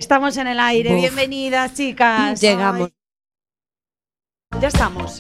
Estamos en el aire. Uf. Bienvenidas, chicas. Llegamos. Ay. Ya estamos.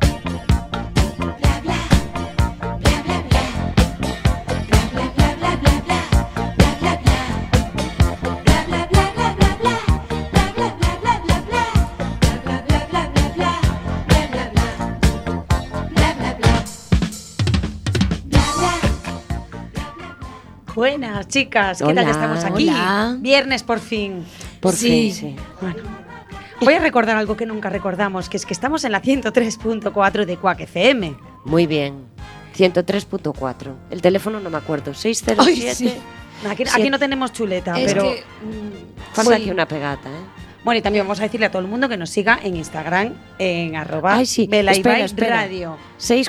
Buenas, chicas. ¿Qué Hola, tal estamos aquí? hola. Viernes por fin. Por Sí. fin, sí. Bueno, voy a recordar algo que nunca recordamos, que es que estamos en la 103.4 de Quack FM. Muy bien. 103.4. El teléfono no me acuerdo. 607. Ay, sí. Aquí no tenemos chuleta, Es pero... que, Falta sí. aquí una pegata, ¿eh? Bueno, y también vamos a decirle a todo el mundo que nos siga en Instagram, en @ Ay, sí. Vela y Espera, Vai espera. Radio.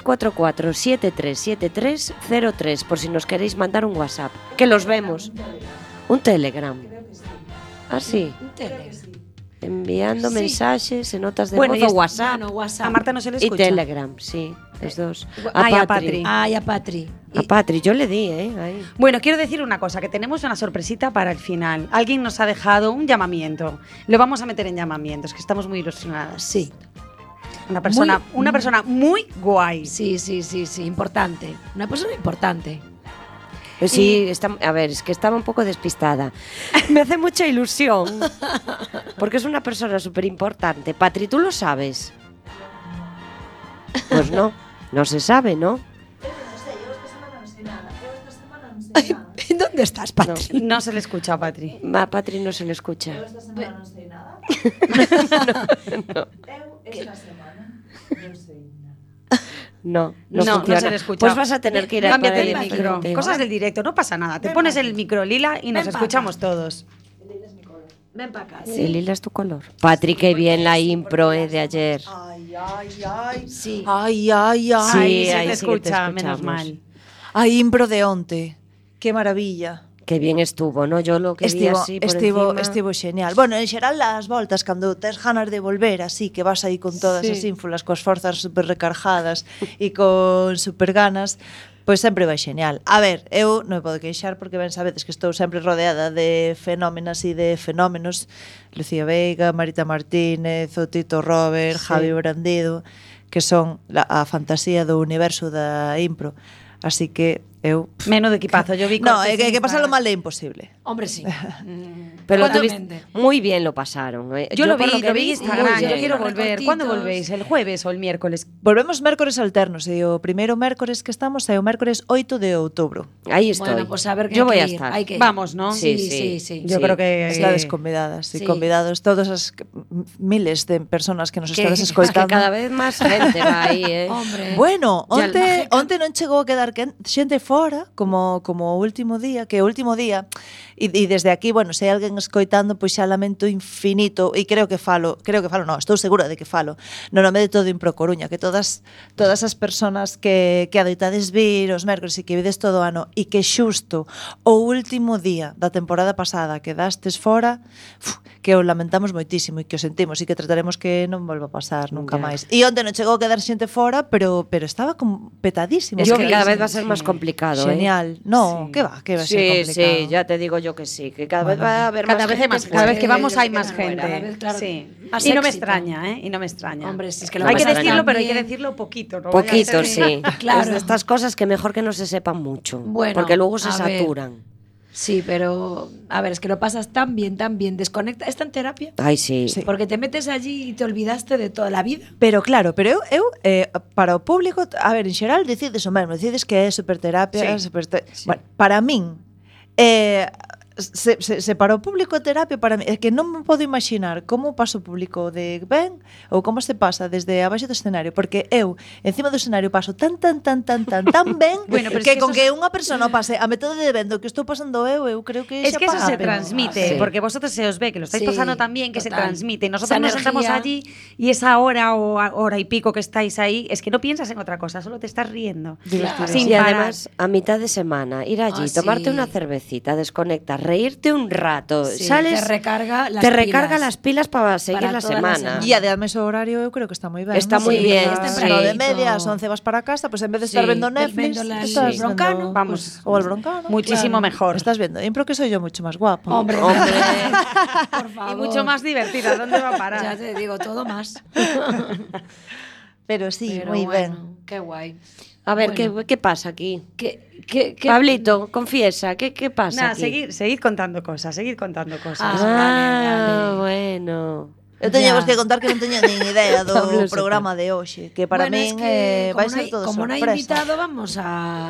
644-737303, por si nos queréis mandar un WhatsApp. Que los vemos. Un Telegram. Ah, sí. un tele. Enviando Sí. mensajes en notas de Bueno, voz y o WhatsApp. Bueno, WhatsApp. A Marta no se le Y escucha. Telegram, sí. Los dos. Ay, a Patri. Ay, a Patri. A Patri, yo le di, ¿eh? Ahí. Bueno, quiero decir una cosa, que tenemos una sorpresita para el final. Alguien nos ha dejado un llamamiento. Lo vamos a meter en llamamientos, que estamos muy ilusionadas. Sí, Una persona muy guay. sí, importante. Una persona importante. Pues sí, a ver, es que estaba un poco despistada. Me hace mucha ilusión. Porque es una persona súper importante. Patri, ¿tú lo sabes? Pues no, no se sabe, ¿no? ¿Dónde estás, Patri? No se le escucha a Patri. A Patri no se le escucha. No, no, No funciona. se le escucha. Pues vas a tener que ir a Cámbiate poner el el micro. frente. Cosas del directo, no pasa nada. Te pones el micro lila y nos Ven pa' escuchamos acá. todos. Ven para acá. Sí, lila es tu color. Patri, qué bien la impro de ayer. Ay, ay, ay. Sí. Ay, ay, ay. Sí, Ay, se ahí te sí que te escucha, menos escuchamos. mal. Ay, impro de onte. Qué maravilla. Qué bien estuvo, ¿no? Yo lo que vi así por encima. Estivo genial. Bueno, en xeral as voltas cando tes ganas de volver así, que vas aí con todas Sí. as ínfulas, coas forzas super recargadas e con super ganas, pois sempre vai genial. A ver, eu non me podo queixar porque ben sabedes que estou sempre rodeada de fenómenas e de fenómenos. Lucía Veiga, Marita Martínez, o Tito Robert, Sí. Javi Brandido, que son a fantasía do universo da impro. Así que eu... Menudo equipazo. Yo vi No, cortes que en pasarlo Instagram. mal é imposible. Hombre, sí. Pero lo Totalmente. tuviste muy bien, lo pasaron. Yo lo vi, por que lo vi en Instagram. muy Yo bien. quiero Los volver. recortitos. ¿Cuándo volvéis? ¿El jueves o el miércoles? Volvemos mércores alternos e o primeiro mércores que estamos é o mércores 8 de outubro. Ahí estoy. Bueno, pues a ver que Yo hay voy que a ir, estar. hay que ir. Vamos, ¿no? Sí, Sí. Yo creo que... Estades convidadas e Sí. convidados todas as miles de personas que nos Que- estades Es que escoitando. cada vez más gente va ahí, ¿eh? Hombre. Bueno, Ya onte non chegou a quedar xente fora como o último día, que o último día e desde aquí, bueno, se hai alguén escoitando, pois xa lamento infinito e creo que falo, non, estou segura de que falo no nome de todo Impro Coruña, que todas as persoas que adoitades vir os mércores e que vides todo o ano e que xusto o último día da temporada pasada quedastes fora, que o lamentamos moitísimo e que o sentimos e que trataremos que non volva a pasar nunca Ya. máis. E onte non chegou a quedar xente fora, pero estaba como petadísimo. Es Yo que vi, cada vez va a sí. ser más complicado, ¿eh? Genial. No, Sí. que va a ser Sí, complicado. sí, ya te digo yo que sí, que cada vez va a haber Cada más vez hay gente más, fuera. cada vez que vamos Yo hay sé más que fuera, gente. cada vez, claro, Sí. más Y no me éxito. extraña, ¿eh? Y no me extraña. Hombre, si es que lo hay que pasas decirlo, tan pero hay que bien. decirlo poquito. No vaya a Poquito, ser- sí. Claro. Es de estas cosas que mejor que no se sepan mucho. Bueno, porque luego se a ver. saturan. Sí, pero a ver, es que lo pasas tan bien, desconecta. ¿Está en terapia? Ay, sí. Sí. Porque te metes allí y te olvidaste de toda la vida. Pero claro, pero eu para o público, a ver, en xeral decides o mesmo, decides que é superterapia, Sí. Bueno, para min se para o público a terapia para mí, é que non me podo imaginar como pasa o público de ben ou como se pasa desde abaixo do escenario, porque eu encima do escenario paso tan ben Bueno, pero es que que con eso que unha persona pase a metade de vendo que estou pasando eu creo que Es xa que eso paga se a pena. transmite, Sí. porque vosotros se os ve que lo estáis Sí, pasando tan bien que se total. transmite. Nosotros Esa nos sentamos energía. allí y esa hora o hora y pico que estáis ahí, es que no piensas en otra cosa, solo te estás riendo. Divertido. Sin Y parar. además, a mitad de semana, ir allí, Ah, tomarte sí. una cervecita, desconectar, reírte un rato. Sí, Sales, te recarga las pilas para seguir para la toda la semana. semana. E ademais o horario eu creo que está moi ben. Está non? moi Porque bien, ás sí. 9:30, ás 11 vas para casa, pues en vez de estar Sí, vendo Netflix, vendo estás el vendo Broncano, vamos, o el Broncano. muchísimo mejor. Estás vendo Impro, que soy yo mucho más guapo. Hombre, Hombre. por favor. Y mucho más divertida. ¿Dónde va a parar? Ya te digo, todo más. Pero sí, Pero moi ben. bueno, qué guay. A ver, Bueno. ¿qué pasa aquí? ¿Qué? Pablito, confiesa, ¿qué pasa Nada, aquí? seguid contando cosas, seguid contando cosas. Ah, vale. Bueno. Eu teñamos Ya. que contar que non teña nin idea do Pablo se programa de hoxe, que para Bueno, min es que vai como no ser hay- todo como no hay sorpresa. invitado, vamos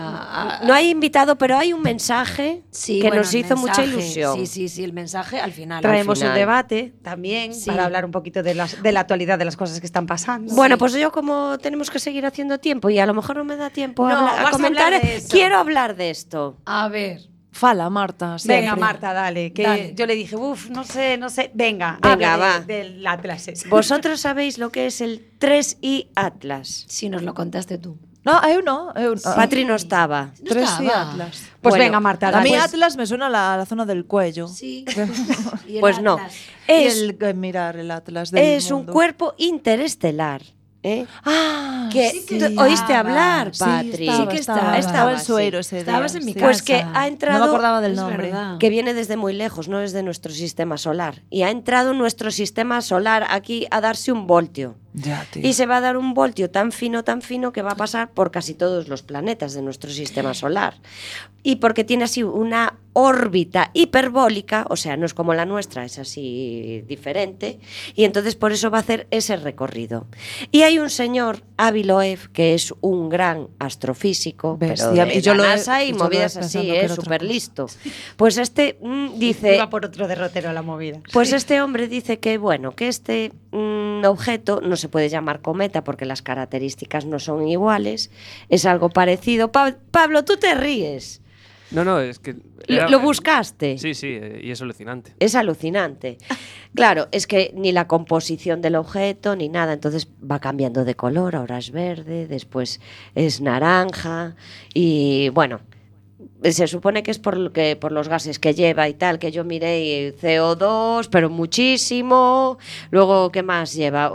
a No hay invitado, pero hay un mensaje Sí, que bueno, nos el hizo mucha mensaje. ilusión. Sí, el mensaje al final. Traemos final. un debate también Sí. para hablar un poquito de la actualidad de las cosas que están pasando. Bueno, pues yo como tenemos que seguir haciendo tiempo y a lo mejor no me da tiempo No, vas a a comentar, hablar de eso. quiero hablar de esto. A ver. Fala, Marta, Venga, siempre. Marta, dale. Que Dale. yo le dije, no sé. Venga, Venga, habla va. del Atlas ese. ¿Vosotros sabéis lo que es el 3i Atlas? Si nos lo contaste tú. No, eu no. Patri no estaba. No Tres y estaba. Atlas. Pues Bueno, venga, Marta, A dale. mí Pues- Atlas me suena la zona del cuello. Sí. Y el Pues no. Atlas. Y Es, mirar el Atlas del es un mundo. cuerpo interestelar. ¿eh? Ah, Que sí que tú estaba. oíste hablar, sí, Patri. estaba, Sí que estaba. Estaba en sí. Suero ese día. Estabas en mi sí. casa. Pues que ha entrado. No me acordaba del Es nombre. verdad. Que viene desde muy lejos, no es de nuestro sistema solar. Y ha entrado en nuestro sistema solar aquí a darse un voltio. Ya, tío. Y se va a dar un voltio tan fino que va a pasar por casi todos los planetas de nuestro sistema solar. Y porque tiene así una órbita hiperbólica, o sea, no es como la nuestra, es así diferente, y entonces por eso va a hacer ese recorrido. Y hay un señor, Avi Loeb, que es un gran astrofísico, Bestia, pero de y yo la lo he- NASA y yo lo he movidas pensando así, que era otra súper cosa. listo. Pues este dice... Iba por otro derrotero a la movida. Pues este hombre dice que, bueno, que este objeto no se puede llamar cometa porque las características no son iguales, es algo parecido. Pablo, tú te ríes. No, es que... ¿Lo buscaste? Sí, y es alucinante. Es alucinante. Claro, es que ni la composición del objeto ni nada, entonces va cambiando de color, ahora es verde, después es naranja y bueno, se supone que es por los gases que lleva y tal, que yo miré y CO2, pero muchísimo. Luego, ¿qué más lleva?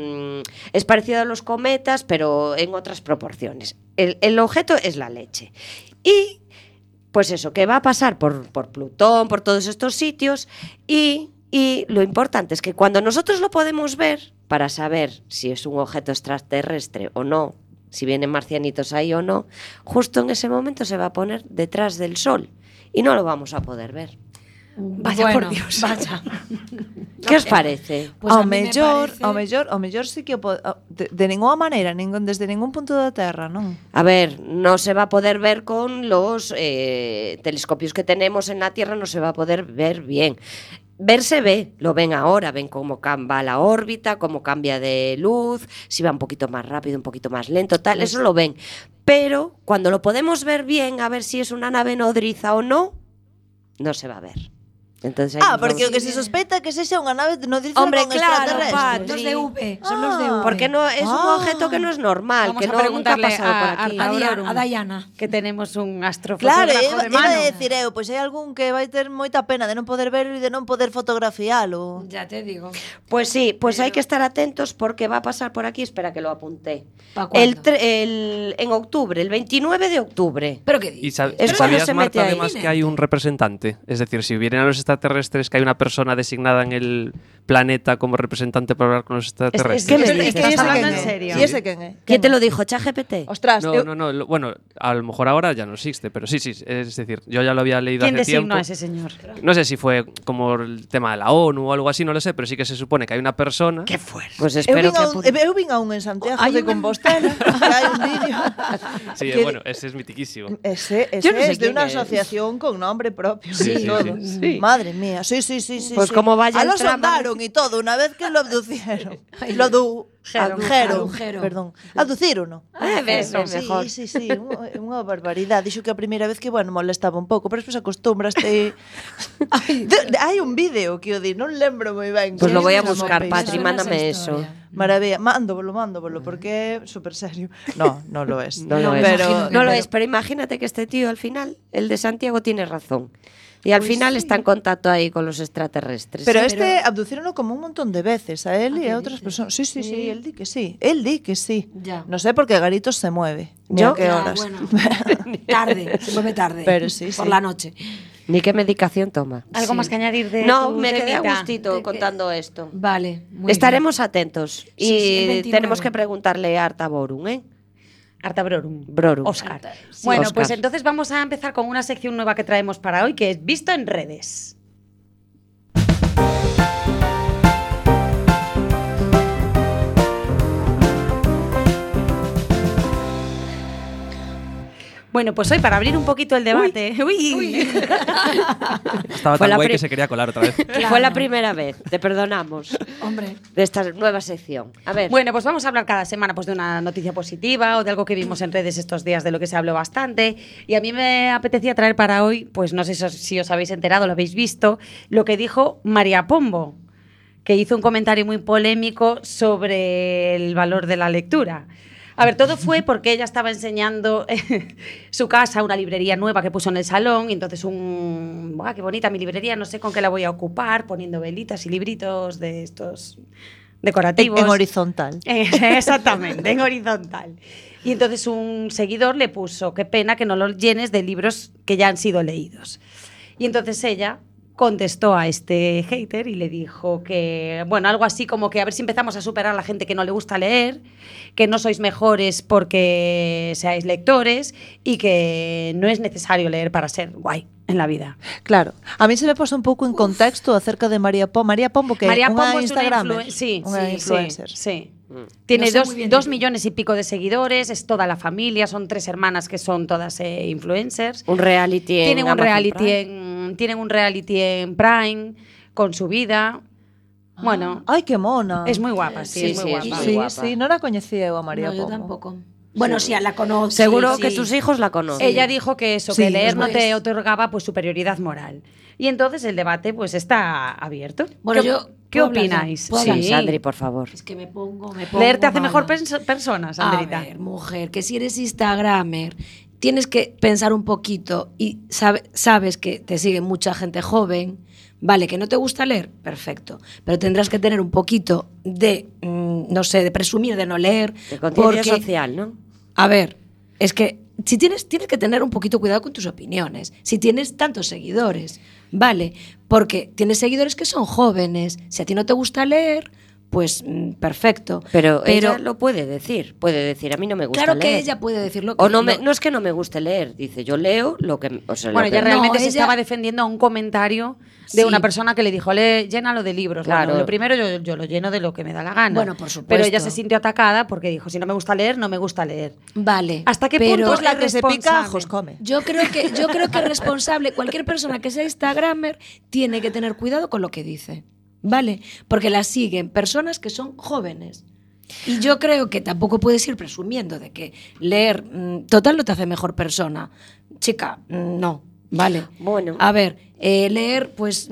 Es parecido a los cometas, pero en otras proporciones. El objeto es la leche. Y pues eso, que va a pasar por Plutón, por todos estos sitios y lo importante es que cuando nosotros lo podemos ver, para saber si es un objeto extraterrestre o no, si vienen marcianitos ahí o no, justo en ese momento se va a poner detrás del Sol y no lo vamos a poder ver. Vaya Bueno, por Dios. Vaya. ¿Qué os parece? Pues ao a mí me mellor, parece- ao mellor sí que de ninguna maneira, desde ningún punto da Terra, non? A ver, no se va a poder ver con los telescopios que tenemos en la Tierra, no se va a poder ver bien. Ver se ve, lo ven ahora, ven cómo va la órbita, cómo cambia de luz, si va un poquito más rápido, un poquito más lento, tal, eso lo ven. Pero cuando lo podemos ver bien, a ver si es una nave nodriza o no se va a ver. Entonces, ahí nos Porque o vamos- que se sospeita que sexa unha nave nodriza Hombre, con claro, extraterrestres. Patri. Los de V, son los de V. Porque no, es un objeto que no es normal, Vamos que a no nunca ha preguntarle pasado por a aquí. A Diana. Que tenemos un Claro, astrofotógrafo iba de mano. a decir eu, pois hai algún que vai ter moita pena de non poder verlo e de non poder fotografialo. Ya te digo. Pues sí, pues hay que estar atentos porque va a pasar por aquí, espera que lo apunté. ¿Pa cuándo? En octubre, el 29 de octubre. ¿Pero qué ¿Y dices? Es cuando sabías, se mete Marta, ahí. además que hay un representante? Es decir, si vienen a los extraterrestres, que hay una persona designada en el planeta como representante para hablar con los extraterrestres. ¿Qué me Es dices? que estás hablando en quen é? serio. E ese quen é? ¿Quién te lo dijo? ¿ChatGPT? Ostras, No, bueno, a lo mejor ahora ya no existe, pero sí, es decir, yo ya lo había leído ¿Quién hace designó tiempo. a ese señor? No sé si fue como el tema de la ONU o algo así, no lo sé, pero sí que se supone que hay una persona. ¡Qué fuerte! Pues Eu espero vin, que... eu vin a un en Santiago Hai de un- Compostela, que hai un vídeo. Sí, que- bueno, ese es mitiquísimo. Ese Yo no sé es de quién una es. asociación con nombre propio Sí, y sí, todo. sí. Madre mía, sí. Pues como vaya a lo el trama. sondaron y todo, una vez que lo abducieron. Lo adujeron, Adujeron. perdón. Aducirono. ves, Sí, mejor. sí, unha barbaridade. Dixo que a primeira vez que, bueno, molestaba un pouco, pero despois acostumbraste. Hai un vídeo que o di, non lembro moi ben. Pues que lo voy a es como buscar, peixe. Patri, Me suena mándame esa eso. historia. Maravilla, mándovolo, porque é súper serio. No, no lo es. No lo es. Pero, No lo es, pero imagínate que este tío al final, el de Santiago, tiene razón. Y al final está en contacto ahí con los extraterrestres. Pero abducíronlo como un montón de veces a él y a otras personas. Sí, él di que sí. Él di que sí. Ya. No sé por qué Garitos se mueve. Ni a qué Ya, horas. bueno, tarde, se mueve tarde. Pero sí, por sí. la noche. ¿Ni qué medicación toma? ¿Algo más que añadir de No, tu me quedé a temita? gustito contando esto. Vale, muy Estaremos atentos. Y Sí, sí, el 29. tenemos que preguntarle a Arta Borum, ¿eh? Arta Brorum. Brorum. Oscar. Sí. Bueno, Oscar. pues entonces vamos a empezar con una sección nueva que traemos para hoy, que es Visto en redes. Bueno, pues hoy para abrir un poquito el debate. Uy. Estaba Fue tan la guay pri- que se quería colar otra vez. Fue la primera vez, te perdonamos, Hombre. de esta nueva sección. A ver, Bueno, pues vamos a hablar cada semana pues, de una noticia positiva o de algo que vimos en redes estos días de lo que se habló bastante. Y a mí me apetecía traer para hoy, pues no sé si os habéis enterado, lo habéis visto, lo que dijo María Pombo, que hizo un comentario muy polémico sobre el valor de la lectura. A ver, todo fue porque ella estaba enseñando su casa, una librería nueva que puso en el salón, y entonces ¡buah, qué bonita mi librería! No sé con qué la voy a ocupar, poniendo velitas y libritos de estos decorativos. En horizontal. Exactamente, en horizontal. Y entonces un seguidor le puso, qué pena que no lo llenes de libros que ya han sido leídos. Y entonces ella contestó a este hater y le dijo que, bueno, algo así como que a ver si empezamos a superar a la gente que no le gusta leer, que no sois mejores porque seáis lectores y que no es necesario leer para ser guay en la vida. Claro. A mí se me pasa un pouco en contexto acerca de María Pombo. María Pombo, que María unha Pombo es Instagramer. una influencer. Sí. Tiene No sé muy bien dos de qué. millones y pico de seguidores, es toda la familia, son 3 hermanas que son todas influencers. un reality en Tienen un Amazon reality Prime. tienen un reality en Prime con su vida. Bueno, Ay, qué mona. es muy guapa, sí, Sí, es muy sí, guapa. es muy Sí, guapa. sí, non a coñecía eu a María No, yo Pombo. tampoco. Bueno, sí, la conozco. Seguro sí, que sí. tus hijos la conocen. Ella dijo que eso, Sí, que leer no pues. te otorgaba pues superioridad moral. Y entonces el debate pues está abierto. Bueno, ¿Qué ¿puedo hablar ya? opináis? ¿Puedo Sí, hablar? Sandri, por favor. Es que me pongo Leer te hace mejor mala. persona, Sandrita. A ver, mujer, que si eres Instagramer, tienes que pensar un poquito y sabes que te sigue mucha gente joven. Vale, que no te gusta leer, perfecto. Pero tendrás que tener un poquito de, no sé, de presumir de no leer. De conciencia porque, social, ¿no? a ver, es que si tienes que tener un poquito cuidado con tus opiniones. Si tienes tantos seguidores, vale, porque tienes seguidores que son jóvenes. Si a ti no te gusta leer, pues perfecto. Pero ella lo puede decir, a mí no me gusta claro leer. que ella puede decirlo. Que O no es que no me guste leer, dice, yo leo lo que... O sea, Bueno, lo que- ella realmente No, se ella- estaba defendiendo a un comentario de Sí. una persona que le dijo, llénalo de libros. Claro. Bueno, lo primero yo lo lleno de lo que me da la gana. Bueno, por supuesto. Pero ella se sintió atacada porque dijo, si no me gusta leer, no me gusta leer. Vale. ¿Hasta qué pero punto Pues la es que se pica responsable? ajos come. Yo creo que es responsable. Cualquier persona que sea Instagramer tiene que tener cuidado con lo que dice. ¿Vale? Porque la siguen personas que son jóvenes. Y yo creo que tampoco puedes ir presumiendo de que leer, total, no te hace mejor persona. Chica, no. Vale. Bueno. A ver, leer, pues,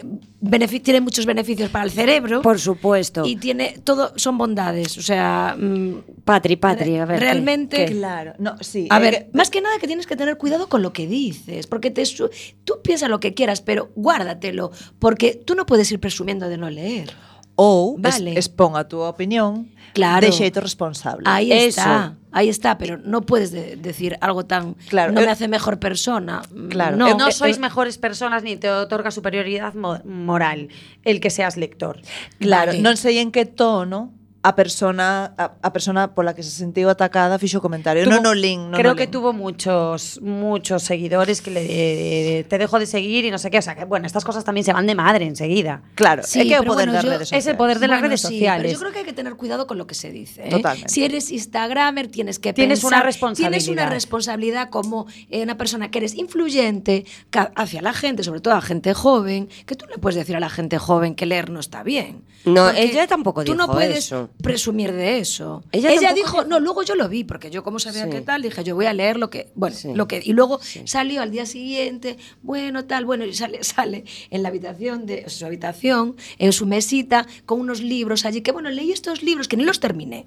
tiene muchos beneficios para el cerebro. Por supuesto. Y tiene todo, son bondades. O sea, Patri, a ver. realmente. ¿qué? Claro. No, sí. A ver, más que nada que tienes que tener cuidado con lo que dices, porque tú piensas lo que quieras, pero guárdatelo, porque tú no puedes ir presumiendo de no leer. Ou Vale. expón a túa opinión Claro. de xeito responsable. Ahí Eso. está, pero no puedes decir algo tan... Claro, no me hace mejor persona. Claro, No, No sois mejores personas ni te otorga superioridad moral el que seas lector. Claro, Vale. non sei en que tono a persona pola que se sentiu atacada fixo o comentario. Tuvo- non o link, non creo o que link. tuvo muchos seguidores que te dejo de seguir y no sé qué. O sea, que bueno, estas cosas también se van de madre enseguida. Claro, Sí, é que é o pero poder bueno, das yo- redes Es sociales. el poder de las Bueno, redes sí, sociales. Pero yo creo que hay que tener cuidado con lo que se dice. ¿eh? Totalmente. Si eres Instagramer, tienes que Tienes pensar, una responsabilidad. Tienes una responsabilidad como una persona que eres influyente hacia la gente, sobre todo a gente joven, que tú le puedes decir a la gente joven que leer no está bien. No, Porque ella tampoco tú no dijo puedes eso. presumir de eso. Ella Ella tampoco dijo, no, luego yo lo vi, porque yo como sabía Sí. qué tal, dije, yo voy a leer lo que, bueno, Sí. lo que, y luego salió al día siguiente, bueno, tal, bueno, y sale en la habitación de su habitación, en su mesita, con unos libros allí, que bueno, leí estos libros que ni los terminé,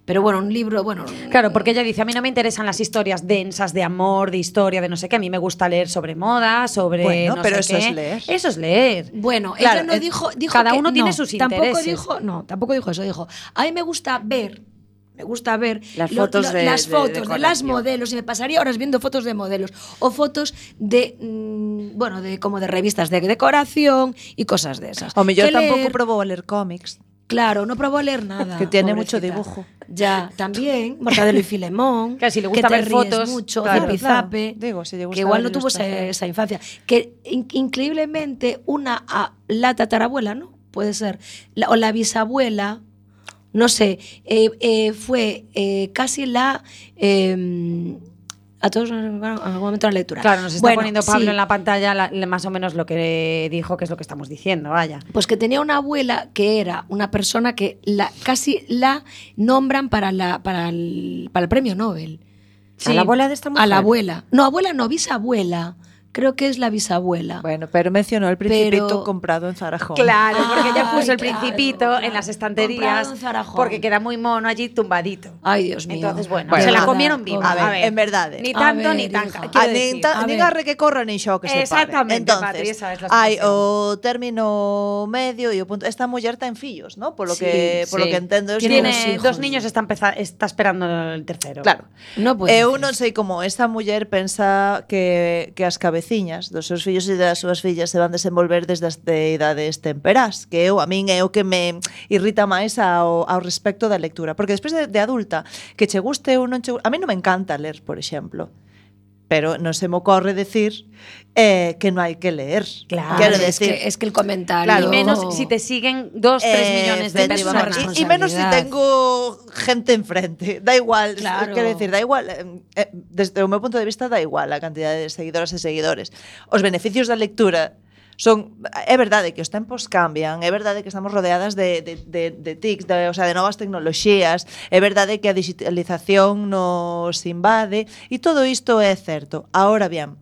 Pero bueno, un libro, bueno... Claro, porque ella dice, a mí no me interesan las historias densas de amor, de historia, de no sé qué. A mí me gusta leer sobre moda, sobre Bueno, no pero sé eso qué. es leer. Eso es leer. Bueno, Claro, ella no dijo cada que- uno tiene no, sus tampoco intereses. tampoco dijo eso, dijo, a mí me gusta ver Las fotos de- las de fotos de, las decoración. modelos y me pasaría horas viendo fotos de modelos o fotos de bueno, de como de revistas de decoración y cosas de esas. O mellor Que tampouco leer, probou a ler cómics. Claro, no probó a leer nada. Que tiene pobrecita. mucho dibujo. Ya, también, Mortadelo y Filemón. Que si le gusta te ver ríes fotos, mucho, claro, Zipizape, claro. Digo, si le gusta que igual la no tuvo ilustración. esa infancia. Que increíblemente la tatarabuela, ¿no? Puede ser. O la bisabuela, no sé, fue casi la... a todos en algún momento la lectura. Claro, nos está Bueno, poniendo Pablo sí. en la pantalla más o menos lo que dijo, que es lo que estamos diciendo, vaya. Pues que tenía una abuela que era una persona que casi la nombran para el premio Nobel. ¿A la abuela de esta mujer? A la abuela. No, abuela no, bisabuela. Creo que es la bisabuela. Bueno, pero mencionó el Principito Pero- comprado en Zaragoza. Claro, porque ella puso el Ay, claro, Principito en las comprado estanterías en Zarajón. porque queda muy mono allí tumbadito. Ay, Dios mío. Entonces, bueno, Bueno, se la nada, comieron viva. pobre. En verdade. Ni A tanto ver, ni tan... hija. quiero Nin decir, a ver. garre que corra nin xo que se pare. Exactamente, Entonces, Patri, esa es la hai expresión. o término medio e o punto. Esta muller ten fillos, ¿no? Polo Sí, que sí. entendo. eu Tiene sei- dos hijos. Dos niños, está esperando el tercero. Claro. No puede Eu ser. non sei como esta muller pensa que as cabeciñas dos seus fillos e das súas fillas se van desenvolver desde as de idades temperás, que a min é o que me irrita máis ao respecto da lectura, porque despois de adulta que che guste ou non che guste, a mí non me encanta ler, por exemplo, pero non se me ocorre decir que non hai que leer. Claro, Quero es decir, que el comentario... Y menos si te siguen 2-3 millones de efectivamente. personas. Y menos si responsabilidad. tengo gente enfrente. Da igual, Claro. quero decir, da igual, desde o meu punto de vista da igual a cantidad de seguidoras e seguidores. Os beneficios da lectura é verdade que os tempos cambian, é verdade que estamos rodeadas de TICs, o sea, de novas tecnoloxías, é verdade que a digitalización nos invade e todo isto é certo. Ahora bien,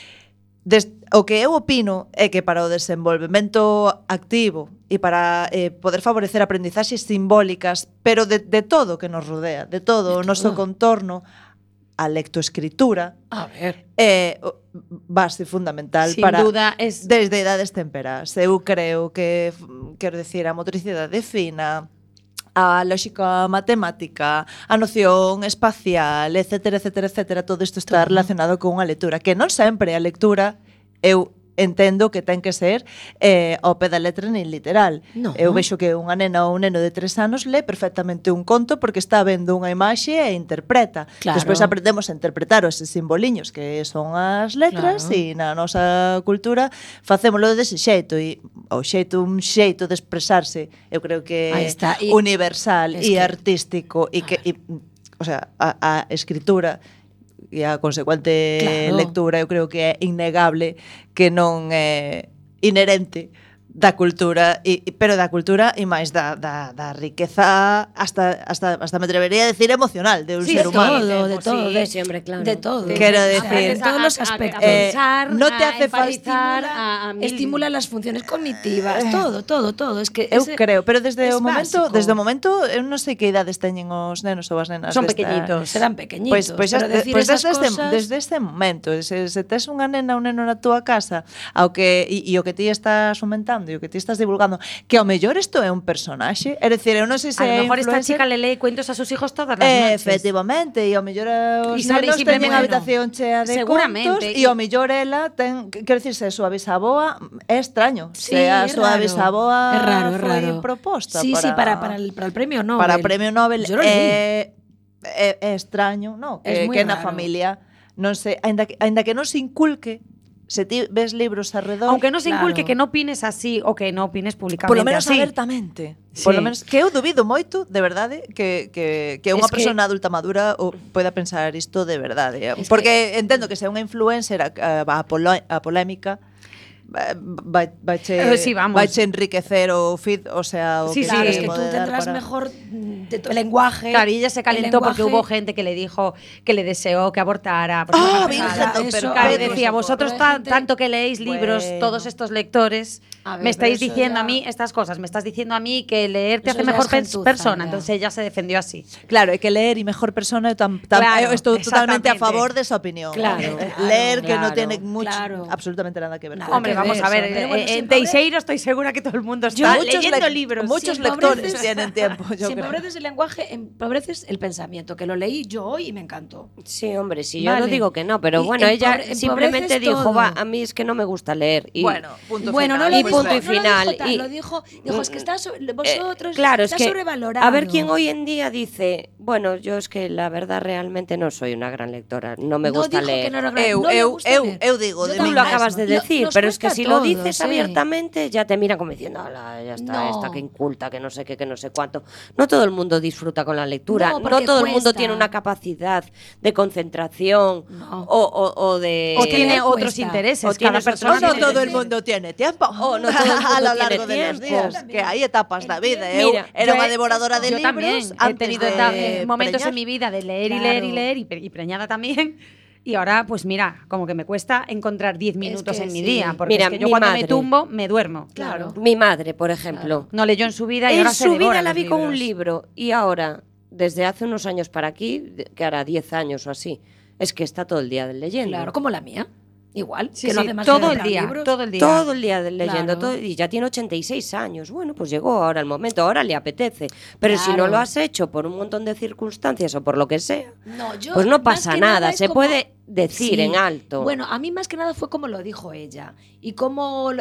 o que eu opino é que para o desenvolvemento activo e para poder favorecer aprendizaxes simbólicas, pero de todo que nos rodea, de todo o noso contorno, a lectoescritura A ver. é base fundamental Sin para duda, es- desde idades temperás. Eu creo que, quero decir, a motricidade fina, a lógica matemática, a noción espacial, etcétera, etcétera, etcétera, todo isto está relacionado con unha lectura, que non sempre a lectura eu entendo que ten que ser ao pé da letra nin literal. No. Eu vexo que unha nena ou un neno de 3 anos lee perfectamente un conto porque está vendo unha imaxe e interpreta. Claro. Despois aprendemos a interpretar os simboliños que son as letras Claro. e na nosa cultura facémolo dese xeito e un xeito de expresarse, eu creo que Aí está. E- universal es e que- artístico e que o sea, a escritura e a consecuente Claro. lectura eu creo que é innegable que non é inherente da cultura, pero da cultura e máis da riqueza hasta me atrevería a decir emocional de un Sí, ser de humano. Todo, de Sí, todo. sí, hombre, claro. De todo. Quero O sea, decir, en todos los aspectos. A pensar, no te a hace falta empatizar, Estimula las funciones cognitivas, todo. Es que Eu ese creo, pero desde es o momento, básico. eu non sei que idades teñen os nenos ou as nenas. Son desta- pequeñitos. serán pequeñitos. Pois pero decir desde, esas cosas... desde este momento, se tes unha nena ou un neno na túa casa, ao que e o que ti estás fomentando e o que ti estás divulgando, que ao mellor isto é un personaxe, é dicir, eu non sei se A é lo mejor esta influencer, chica le lee cuentos a sus hijos todas las noches. efectivamente, e ao mellor os Y sale nenos siempre teñen bueno. a habitación chea de Seguramente. contos e ao mellor ela ten, quero dicir, se a súa bisaboa é extraño, Sí, se a es súa raro. bisaboa Es raro, es foi raro. proposta Sí, para, para el premio Nobel. para premio Nobel Yo lo leí. é extraño, no? Es Que, moi que na raro. familia non se, aínda que non se inculque, se ti ves libros alrededor, Aunque no se Claro. inculque que no opines así o que no opines públicamente polo menos así. abertamente. Sí. Polo menos que eu dubido moito, de verdade, que unha Es que- persona adulta madura poida pensar isto de verdade. Es Porque entendo que se é unha influencer a polémica vaiche Sí, vamos. vaiche enriquecer o feed, o sea, o Sí, que sí, Claro, se es que tú pode dar tendrás para- mejor de todo el lenguaje. Claro, y ella se calentó porque lenguaje. hubo gente que le dijo, que le deseó que abortara. Pues Ah, una Virgen, pasada. pero Claro, y Pedro, decía, vosotros pero hay gente- tanto que leéis libros, Bueno. todos estos lectores, A ver, me estáis pero eso diciendo ya- a mí estas cosas, me estás diciendo a mí que leer te Eso hace ya mejor es gentuza, persona. ya. Entonces ella se defendió así. Claro, hai que ler e mejor persona, Claro, eu estou totalmente a exactamente. favor de esa opinión. Claro, Leer que no claro, tiene mucho, claro. absolutamente nada que ver. Nada con Hombre, que vamos ver, a ver, pero bueno, en sin Teixeiro estoy segura que todo el mundo está leyendo libros. Muchos Si lectores empobreces- tienen tiempo, yo Si creo. empobreces el lenguaje, empobreces el pensamiento, que lo leí yo hoy y me encantó. Sí, hombre, sí, yo Vale. no digo que no, pero Y bueno, ella empobreces simplemente dijo, todo. va, a mí es que no me gusta leer. Y, Bueno, punto Bueno, final. no lo Y dijo, punto y no final, Lo dijo, tal, y- lo dijo es que está vosotros claro, es está que sobrevalorado. a ver quién hoy en día dice, bueno, yo es que la verdad realmente no soy una gran lectora, no me gusta dijo leer. que no era gran- Eu- no le eu- gusta eu- leer. eu digo, Yo de Tú mí lo también. acabas de decir, Nos pero es que cuesta si lo todo, dices sí. abiertamente ya te miran como diciendo, "Ala, ya está, No. esta que inculta, que no sé qué, que no sé cuánto". No todo el mundo disfruta con la lectura, No, no, porque todo el mundo cuesta. tiene una capacidad de concentración No. o de... O que tiene leer otros cuesta. intereses. O Cada tienes persona otros No tiene todo el intereses. mundo tiene tiempo. Oh, no todo el mundo a lo tiene largo de los tiempo. días. Que hay etapas de vida. Mira, Eu era Yo unha he- devoradora de yo libros también he antes tenido de momentos preñar. en mi vida de leer y Claro. leer y leer y preñada también. Y ahora, pues mira, como que me cuesta encontrar 10 minutos que en mi sí. día. Porque Mira, es que yo mi cuando madre. me tumbo, me duermo. Claro. Mi madre, por ejemplo. No leyó en su vida y En ahora se su devora vida la los vi con un libros. libro y ahora, desde hace unos años para aquí, que hará 10 años o así, es que está todo el día leyendo. Claro, como la mía. Igual, Sí, que no sí, hace más que todo el comprar día, libros. todo el día. Todo el día leyendo, Claro. todo, y ya tiene 86 años. Bueno, pues llegó ahora el momento, ahora le apetece. Pero si no Claro. lo has hecho por un montón de circunstancias o por lo que sea, No, yo, pues no más pasa que nada. es Se como- puede decir Sí. en alto. Bueno, a mí más que nada fue como lo dijo ella. Y cómo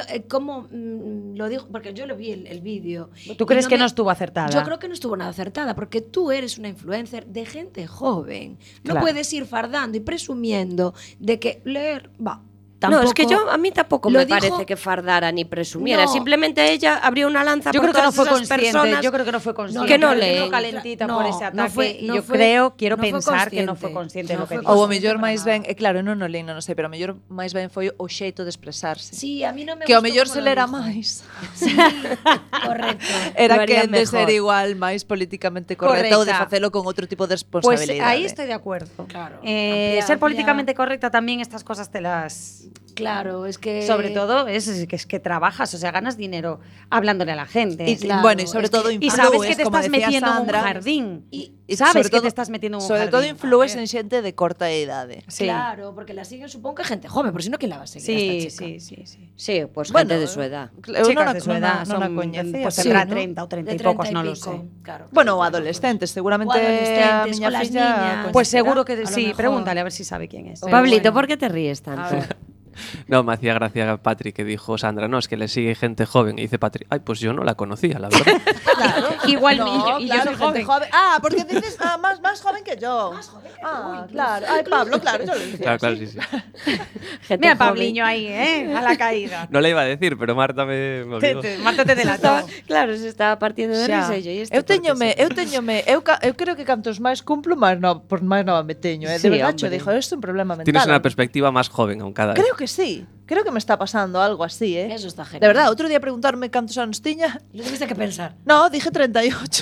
lo dijo, porque yo lo vi el vídeo. ¿Tú y crees que me- no estuvo acertada? Yo creo que no estuvo nada acertada, porque tú eres una influencer de gente joven. No Claro. puedes ir fardando y presumiendo de que leer, va. No, es que tampoco- a mí tampoco lo me dijo- parece que fardara ni presumiera. No. Simplemente ella abrió una lanza Yo por creo que no todas fue esas consciente. personas. Yo creo que no fue consciente. que no Creo leen. quedó calentita No, por ese no ataque. fue- y no yo fue- quiero no fue pensar que no fue consciente. consciente de No lo que fue dijo. Ou o consciente mellor para máis nada. ben, claro, non o leí, non o sei, pero o mellor máis ben foi o xeito de expresarse. Sí, a mí no me Que o gustó mellor cómo se lo lera dijo. máis. Sí, correcto. Era Lo que haría de ser mejor. igual máis políticamente correcta ou de Correcta. facelo con outro tipo de Pues responsabilidade. ahí estoy de acuerdo. Claro. Ser políticamente correcta también estas cosas te las... Claro, es que... Sobre todo es que trabajas, o sea, ganas dinero hablándole a la gente. Y, Claro, bueno, y sobre es que- todo Y influes, sabes que te como estás decía metiendo Sandra, en un jardín. Y- y sabes sobre que todo- te estás metiendo en un sobre jardín. todo influes en xente de corta idade. Sí. Claro, porque la siguen supongo que gente joven, por si no, ¿quién la va a seguir a Sí, esta chica? sí. Sí, pues Bueno, gente de su edad. Eu Chicas non a, de su edad, non a son, coñecía. pues pero- tendrá ¿no? 30 o 30 De y pocos, 30 no y lo pico, sé. Claro. Bueno, o adolescentes, seguramente O adolescentes, a o miña las filla niñas. Pues ¿Será? seguro A que lo sí, mejor. pregúntale a ver si sabe quién es. Pero Pablito, bueno. ¿por qué te ríes A tanto? ver. No, me hacía gracia Patri que dijo Sandra, no, es que le sigue gente joven. Y dice Patri, ay, pues yo no la conocía, la verdad. Claro. Igual No, y yo claro, soy gente joven. Ah, porque dices más joven que yo. Más joven que Ah, tú, claro. Ay, Pablo, claro, yo lo decía. Claro, claro, sí, sí. Gente Mira, joven. Pabliño ahí, a la caída. No le iba a decir, pero Marta me obligó. Marta te delató. Claro, se estaba partiendo de Xa. risa e yo, ¿y este Eu por qué teñome, se- eu creo que cantos máis cumplo, máis nova me teño, de Sí, verdade, hombre. yo dijo, isto é un problema mental. Tienes una perspectiva más joven aún cada vez. Creo que sí. Creo que me está pasando algo así, Eso está genial. De verdade, outro día preguntarme cantos anos tiña. Lo tuviste que pensar. No, dije 38.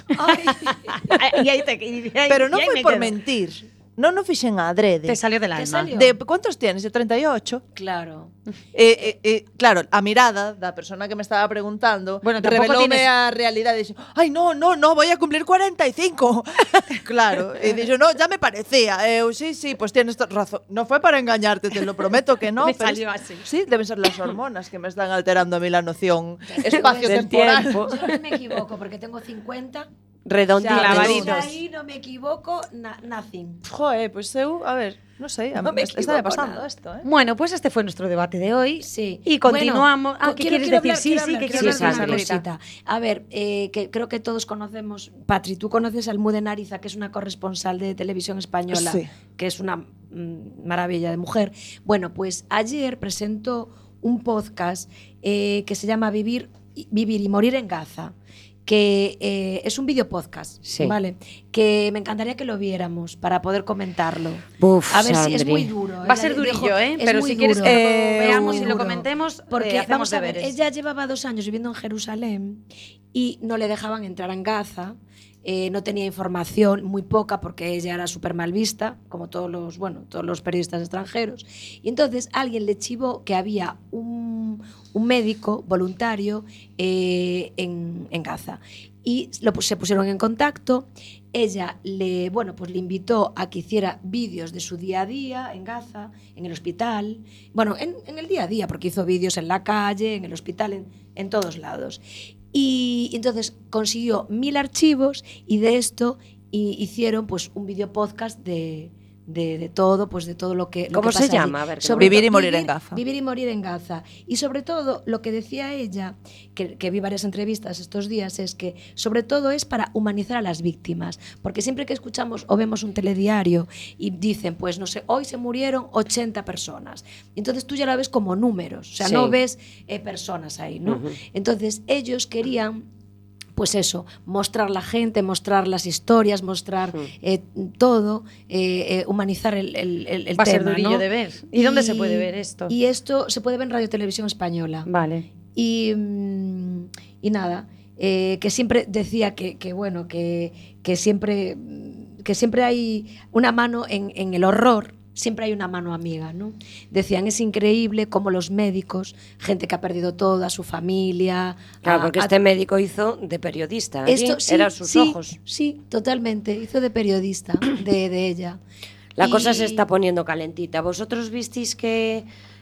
Y ahí Pero non y ahí foi me por quedo. mentir. Non o fixen a adrede. Te salió del alma. salió? De cuántos tienes? De 38. Claro. Claro, a mirada da persona que me estaba preguntando Bueno, tampouco reveloume tienes- a realidade e dixo, ai, no, voy a cumplir 45. Claro, e dixo, no, ya me parecía. Eu, sí, pues tienes razón. No fue para engañarte, te lo prometo que no. Me pero salió así. Sí, deben ser las hormonas que me están alterando a mí la noción Del espacio-temporal. tiempo. Yo no me equivoco porque tengo 50. Redondito. Ya, Y clavaditos. ahí no me equivoco, nothing. Joder, pues eu, a ver, no sé, No me está equivoco pasando nada. esto, Bueno, pues este fue nuestro debate de hoy. Sí. Y continuamos. Bueno, ¿Qué quieres decir? Sí, sí, ¿qué quiero quieres hablar de decir, una cosita. A ver, que creo que todos conocemos, Patri, tú conoces a Almudena Ariza, que es una corresponsal de televisión española, Sí. que es una maravilla de mujer. Bueno, pues ayer presentó un podcast que se llama Vivir y Morir en Gaza, que es un video podcast, Sí. ¿vale? Que me encantaría que lo viéramos para poder comentarlo. Uf, A ver si es Sandri. muy duro. Va a ser Ella dijo, durillo, ¿eh? es Pero muy si quieres duro. que lo veamos muy y lo duro. comentemos, Porque hacemos vamos a ver, deberes. ella llevaba 2 años viviendo en Jerusalén y no le dejaban entrar en Gaza. No tenía información, muy poca, porque ella era súper mal vista, como todos los periodistas extranjeros. Y entonces alguien le chivó que había un médico voluntario en Gaza. Y se pusieron en contacto. Ella le invitó a que hiciera vídeos de su día a día en Gaza, en el hospital. Bueno, en el día a día, porque hizo vídeos en la calle, en el hospital, en todos lados. Y entonces consiguió 1000 archivos y de esto hicieron pues un video podcast de todo, pues de todo lo que ¿Cómo pasa se llama? allí. A ver, Sobre Vivir y morir en Gaza. Vivir y morir en Gaza. Y sobre todo lo que decía ella, que vi varias entrevistas estos días, es que sobre todo es para humanizar a las víctimas, porque siempre que escuchamos o vemos un telediario y dicen, pues no sé, hoy se murieron 80 personas, entonces tú ya la ves como números, o sea, sí. no ves personas ahí, ¿no? Entonces ellos querían, pues eso, mostrar la gente, mostrar las historias, mostrar todo, humanizar el Va a tema, ser durillo ¿no? de ver. ¿Y dónde se puede ver esto? Y esto se puede ver en Radio Televisión Española. Vale. Y nada, que siempre decía que siempre hay una mano en el horror. Siempre hay una mano amiga, ¿no? Decían, es increíble cómo los médicos, gente que ha perdido toda su familia... Claro, porque este médico hizo de periodista. Esto, sí, eran sus ojos. Sí, totalmente. Hizo de periodista de ella. La cosa se está poniendo calentita. ¿Vosotros visteis que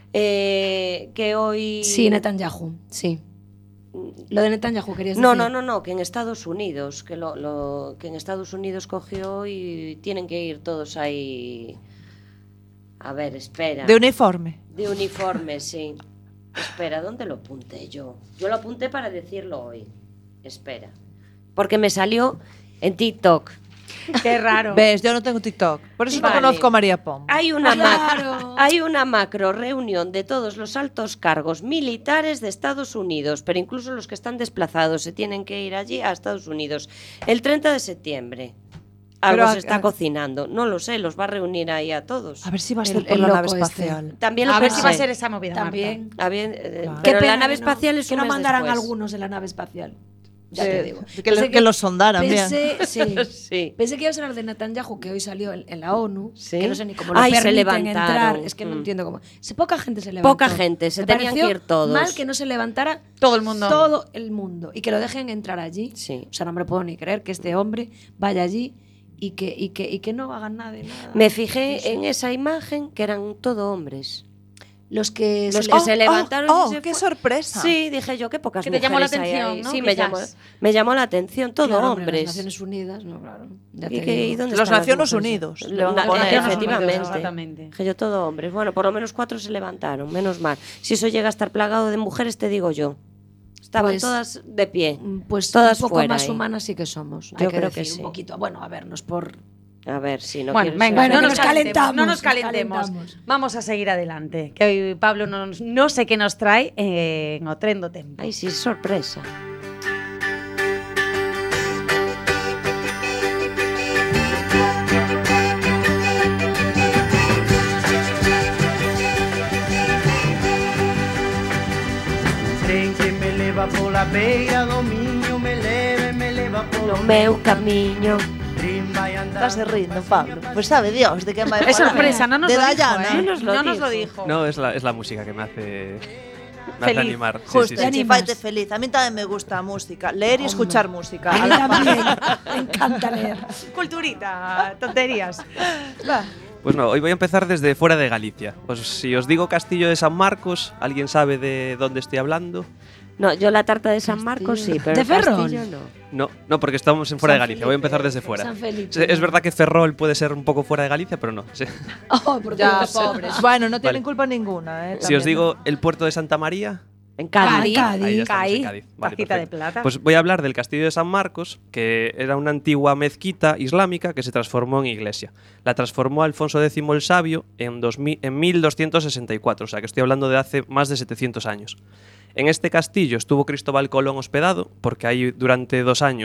hoy...? Sí, Netanyahu, sí. Lo de Netanyahu querías No, decir. no, que en Estados Unidos, que en Estados Unidos cogió y tienen que ir todos ahí... A ver, espera. De uniforme. De uniforme, sí. Espera, ¿dónde lo apunté yo? Yo lo apunté para decirlo hoy. Espera. Porque me salió en TikTok. Qué raro. Ves, yo no tengo TikTok. Por eso Vale. no conozco a María Pom. Hay una, Claro. hay una macro reunión de todos los altos cargos militares de Estados Unidos, pero incluso los que están desplazados se tienen que ir allí a Estados Unidos el 30 de septiembre. Algo Pero se está cocinando. No lo sé, los va a reunir ahí a todos. A ver si va a El- ser por el la nave loco este. espacial. También lo A ver si pensé. va a ser esa movida, También. Marta. Claro. Pero Qué la pena nave que no- espacial es que un no mes mandaran después. algunos en la nave espacial. Ya te digo. Que los sondaran bien. Sí. Sí. Pensé que ibas a hablar de Netanyahu, que hoy salió en la ONU, Sí. que no sé ni cómo lo Ay, se permiten levantaron. entrar. Es que no entiendo cómo. Poca gente se levantó. Poca gente, se Me tenían pareció que ir todos. mal que no se levantara Todo el mundo. todo el mundo y que lo dejen entrar allí. Sí. O sea, no me lo puedo ni creer que este hombre vaya allí y que no hagan nada de nada. Me fijé en esa imagen que eran todo hombres. Los que Los se que le- se levantaron oh, y se qué fue- sorpresa. Sí, dije yo, qué pocas Que te llamó la mujeres hay atención, ahí. ¿no? Sí, Quizás. me llamó la atención, todo Claro, hombre, hombres. Las Naciones Unidas, no, claro. Ya ¿Y te qué- digo. y dónde Los están las Naciones mujeres? Unidos. Le van a Na- poner. efectivamente. Exactamente. Dije yo, todo hombres. Bueno, por lo menos 4 se levantaron, menos mal. Si eso llega a estar plagado de mujeres, te digo yo. Estaban Pues- todas de pie. Pues Todas un poco fuera más ahí. humanas sí que somos. Yo Hay que creo que decir, sí. un poquito. Bueno, a ver, no es por... A ver, si no Bueno, quieres venga, ser- no que nos nos calentemos. No nos calentemos. calentemos. Vamos a seguir adelante. Que hoy Pablo no sé qué nos trae en O Tren do Tempo. Ay, sí, sorpresa. Tren que me leva pola beira do miño, me leva polo No meu camiño. tren vai andar. Estás rindo, Pablo. Pues sabe Dios de qué va a Es sorpresa, no nos de lo dijo, Dayana. ¿eh? No No nos lo dijo. No, es la música que me hace Feliz. animar. Sí, Justo, sí, ¿Te sí. y animas? faite feliz. A mí también me gusta a música. Leer y escuchar música. A A mí la par. también. Me encanta leer. Culturita, tonterías. Va. Pues no, hoy voy a empezar desde fuera de Galicia. Pues si os digo Castillo de San Marcos, ¿alguien sabe de dónde estoy hablando? No, yo la tarta de San Marcos sí, pero ¿De el Ferrol? Castillo no. No, porque estamos en fuera San de Galicia. Voy a empezar Felipe, desde fuera. San Felipe. Sí, es verdad que Ferrol puede ser un poco fuera de Galicia, pero no. Sí. Oh, por Ya, Dios. pobres. Bueno, no tienen Vale. culpa ninguna. Si También. os digo el puerto de Santa María, En Cádiz. ahí estamos, en Cádiz. Vale, tacita de perfecto. plata. Pues voy a hablar del Castillo de San Marcos, que era una antigua mezquita islámica que se transformó en iglesia. La transformó Alfonso X el Sabio en 1264, o sea que estoy hablando de hace más de 700 años. En este castillo estuvo Cristóbal Colón hospedado, porque ahí durante 2 años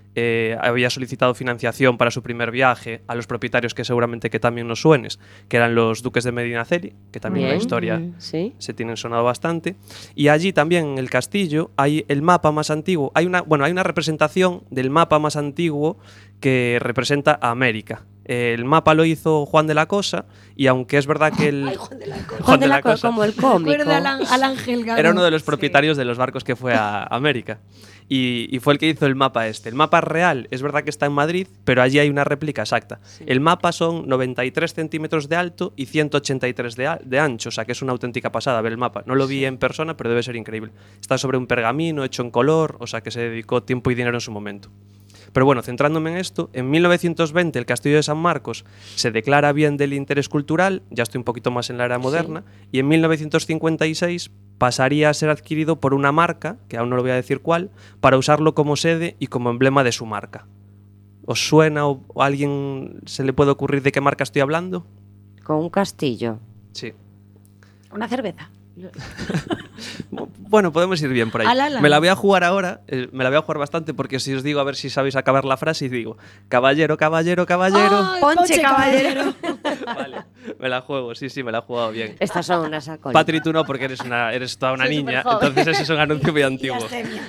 había solicitado financiación para su primer viaje a los propietarios que seguramente que también nos suenes, que eran los duques de Medinaceli, que también en la historia Sí. se tienen sonado bastante. Y allí también en el castillo hay el mapa más antiguo. Hay una representación del mapa más antiguo que representa a América. El mapa lo hizo Juan de la Cosa y aunque es verdad que el... Juan de la Cosa, como el cómico. Recuerda al Ángel Galo. Era uno de los propietarios de los barcos que fue a América. Y fue el que hizo el mapa este. El mapa real es verdad que está en Madrid, pero allí hay una réplica exacta. Sí. El mapa son 93 centímetros de alto y 183 de ancho, o sea que es una auténtica pasada ver el mapa. No lo vi en persona, pero debe ser increíble. Está sobre un pergamino hecho en color, o sea que se dedicó tiempo y dinero en su momento. Pero bueno, centrándome en esto, en 1920 el Castillo de San Marcos se declara bien del interés cultural, ya estoy un poquito más en la era moderna, y en 1956 pasaría a ser adquirido por una marca, que aún no lo voy a decir cuál, para usarlo como sede y como emblema de su marca. ¿Os suena o a alguien se le puede ocurrir de qué marca estoy hablando? Con un castillo. Sí. Una cerveza. Bueno, podemos ir bien por ahí. Alala. Me la voy a jugar ahora, me la voy a jugar bastante porque si os digo, a ver si sabéis acabar la frase y digo, caballero, caballero, caballero. ¡Ay, Ponche, caballero! Vale, me la juego, sí, me la he jugado bien. Estas son unas alcohólicas. Patri, tú no, porque eres toda una niña, entonces ese es un anuncio muy antiguo.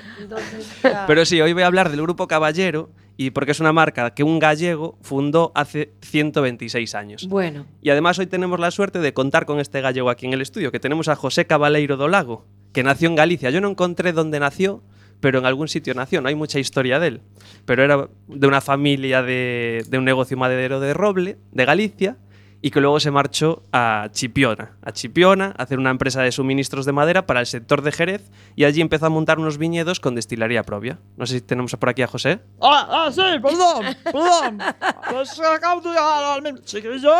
Pero sí, hoy voy a hablar del Grupo Caballero y porque es una marca que un gallego fundó hace 126 años. Bueno. Y además hoy tenemos la suerte de contar con este gallego aquí en el estudio, que tenemos a José Cabaleiro do Lago, que nació en Galicia. Yo no encontré dónde nació, pero en algún sitio nació, no hay mucha historia de él. Pero era de una familia de un negocio maderero de roble, de Galicia, y que luego se marchó a Chipiona, a hacer una empresa de suministros de madera para el sector de Jerez, y allí empezó a montar unos viñedos con destilería propia. No sé si tenemos por aquí a José. Sí, perdón. Pues acabo de llegar al mismo. Chiquillo.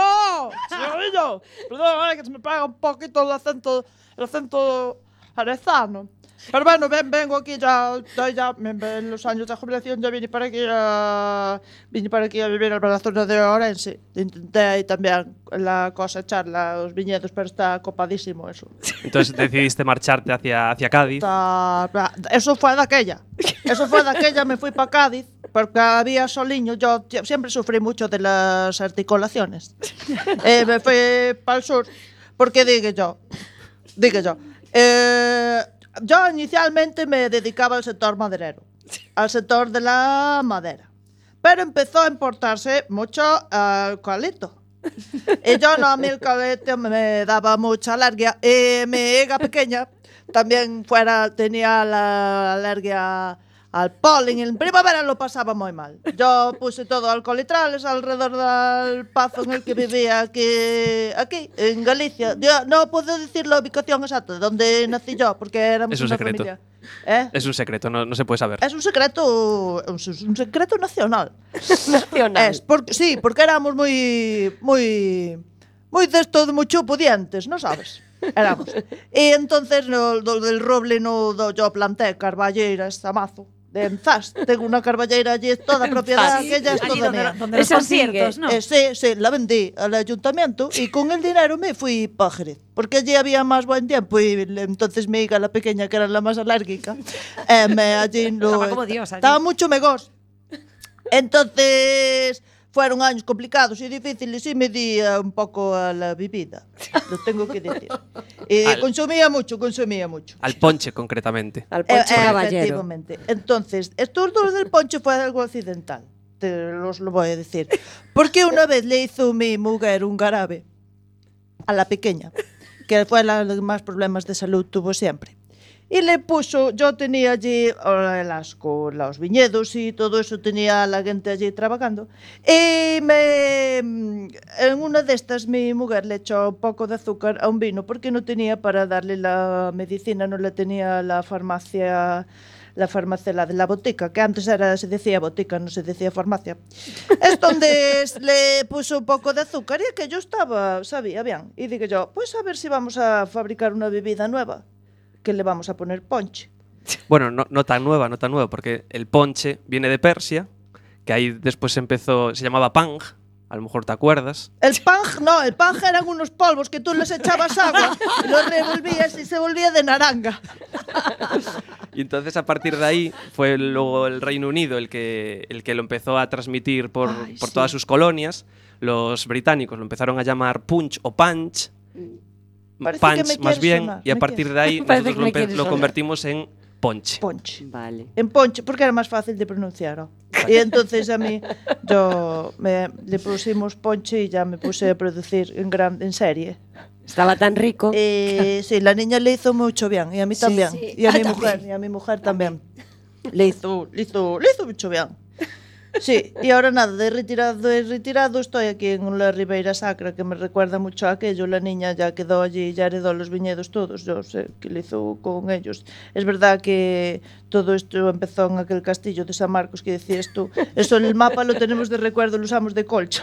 Perdón, que se me pega un poquito el acento jerezano. Pero bueno, vengo aquí ya en los años de jubilación, ya vine para aquí a vivir a la zona de Orense. Intenté ahí también cosechar los viñedos, pero está copadísimo eso. Entonces decidiste marcharte hacia Cádiz. Eso fue de aquella, me fui para Cádiz, porque había soliño, yo siempre sufrí mucho de las articulaciones. Me fui para el sur, porque dije yo, yo inicialmente me dedicaba al sector maderero, al sector de la madera, pero empezó a importarse mucho eucalipto. Y yo no, a mí el eucalipto me daba mucha alergia. Y mi hija pequeña también tenía la alergia al polen. En primavera lo pasaba muy mal. Yo puse todo alcoholitrales alrededor del pazo en el que vivía aquí en Galicia. Yo no puedo decir la ubicación exacta de donde nací yo, porque éramos una familia. Es un secreto, no se puede saber. Es un secreto nacional. Nacional. Porque éramos muy de esto de mucho pudientes, ¿no sabes? Éramos. Y entonces lo del roble yo planté carballeiras a mazo. De Enzás, tengo una carballera allí, es toda propiedad, que ya es toda mía. Donde los conciertos, ¿no? Sí, la vendí al ayuntamiento y con el dinero me fui para Jerez, porque allí había más buen tiempo y entonces mi hija, la pequeña, que era la más alérgica, Estaba como Dios allí. Estaba mucho mejor. Entonces fueron años complicados y difíciles y me di un poco a la bebida, lo tengo que decir. Consumía mucho. Al ponche, concretamente. Al Ponche Caballero. Efectivamente. Entonces, esto del ponche fue algo accidental, os lo voy a decir. Porque una vez le hizo mi mujer un jarabe a la pequeña, que fue la que más problemas de salud tuvo siempre. Y le puso, yo tenía allí los viñedos y todo eso, tenía la gente allí trabajando. Y en una de estas mi mujer le echó un poco de azúcar a un vino porque no tenía para darle la medicina, no le tenía la farmacia la de la botica, que antes se decía botica, no se decía farmacia. Es donde le puso un poco de azúcar y que yo sabía bien. Y dije yo, pues a ver si vamos a fabricar una bebida nueva, que le vamos a poner ponche. Bueno, no tan nueva, porque el ponche viene de Persia, que ahí después se llamaba pang, a lo mejor te acuerdas. El Pang, no, el Pang eran unos polvos que tú les echabas agua y los revolvías y se volvía de naranja. Y entonces a partir de ahí fue luego el Reino Unido el que lo empezó a transmitir por todas sus colonias. Los británicos lo empezaron a llamar punch o punch, Parece que me punch más quieres bien, sonar, y a me partir quieres. de ahí Parece nosotros que me quieres lo sonar. convertimos en ponche. Ponche. Vale. En ponche, porque era más fácil de pronunciar. ¿No? Y entonces a mí, le pusimos ponche y ya me puse a producir en serie. Estaba tan rico. Sí, la niña le hizo mucho bien, y a mí también. sí. Y a mi mujer también. Le hizo mucho bien. Sí, y ahora nada, de retirado estoy aquí en la Ribeira Sacra, que me recuerda mucho a aquello. La niña ya quedó allí, ya heredó los viñedos todos, yo sé qué le hizo con ellos. Es verdad que todo esto empezó en aquel castillo de San Marcos que decías tú. Eso, el mapa lo tenemos de recuerdo, lo usamos de colcha.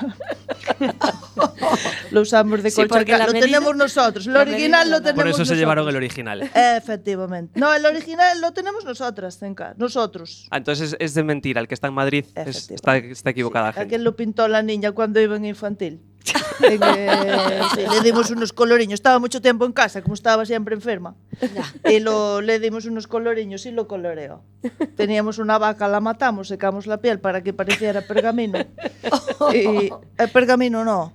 Lo usamos de Sí, colcha, porque la lo medida- tenemos nosotros. El la original medida lo tenemos Por eso se nosotros. llevaron el original. Efectivamente. No, el original lo tenemos nosotras, Zenca, nosotros. Ah, entonces es de mentira, el que está en Madrid Efectivamente. está equivocada. Sí, gente. aquel lo pintó la niña cuando iba en infantil. Sí, le dimos unos coloriños. Estaba mucho tiempo en casa, como estaba siempre enferma. Y le dimos unos coloriños y lo coloreó. Teníamos una vaca, la matamos, secamos la piel para que pareciera pergamino. Y pergamino no.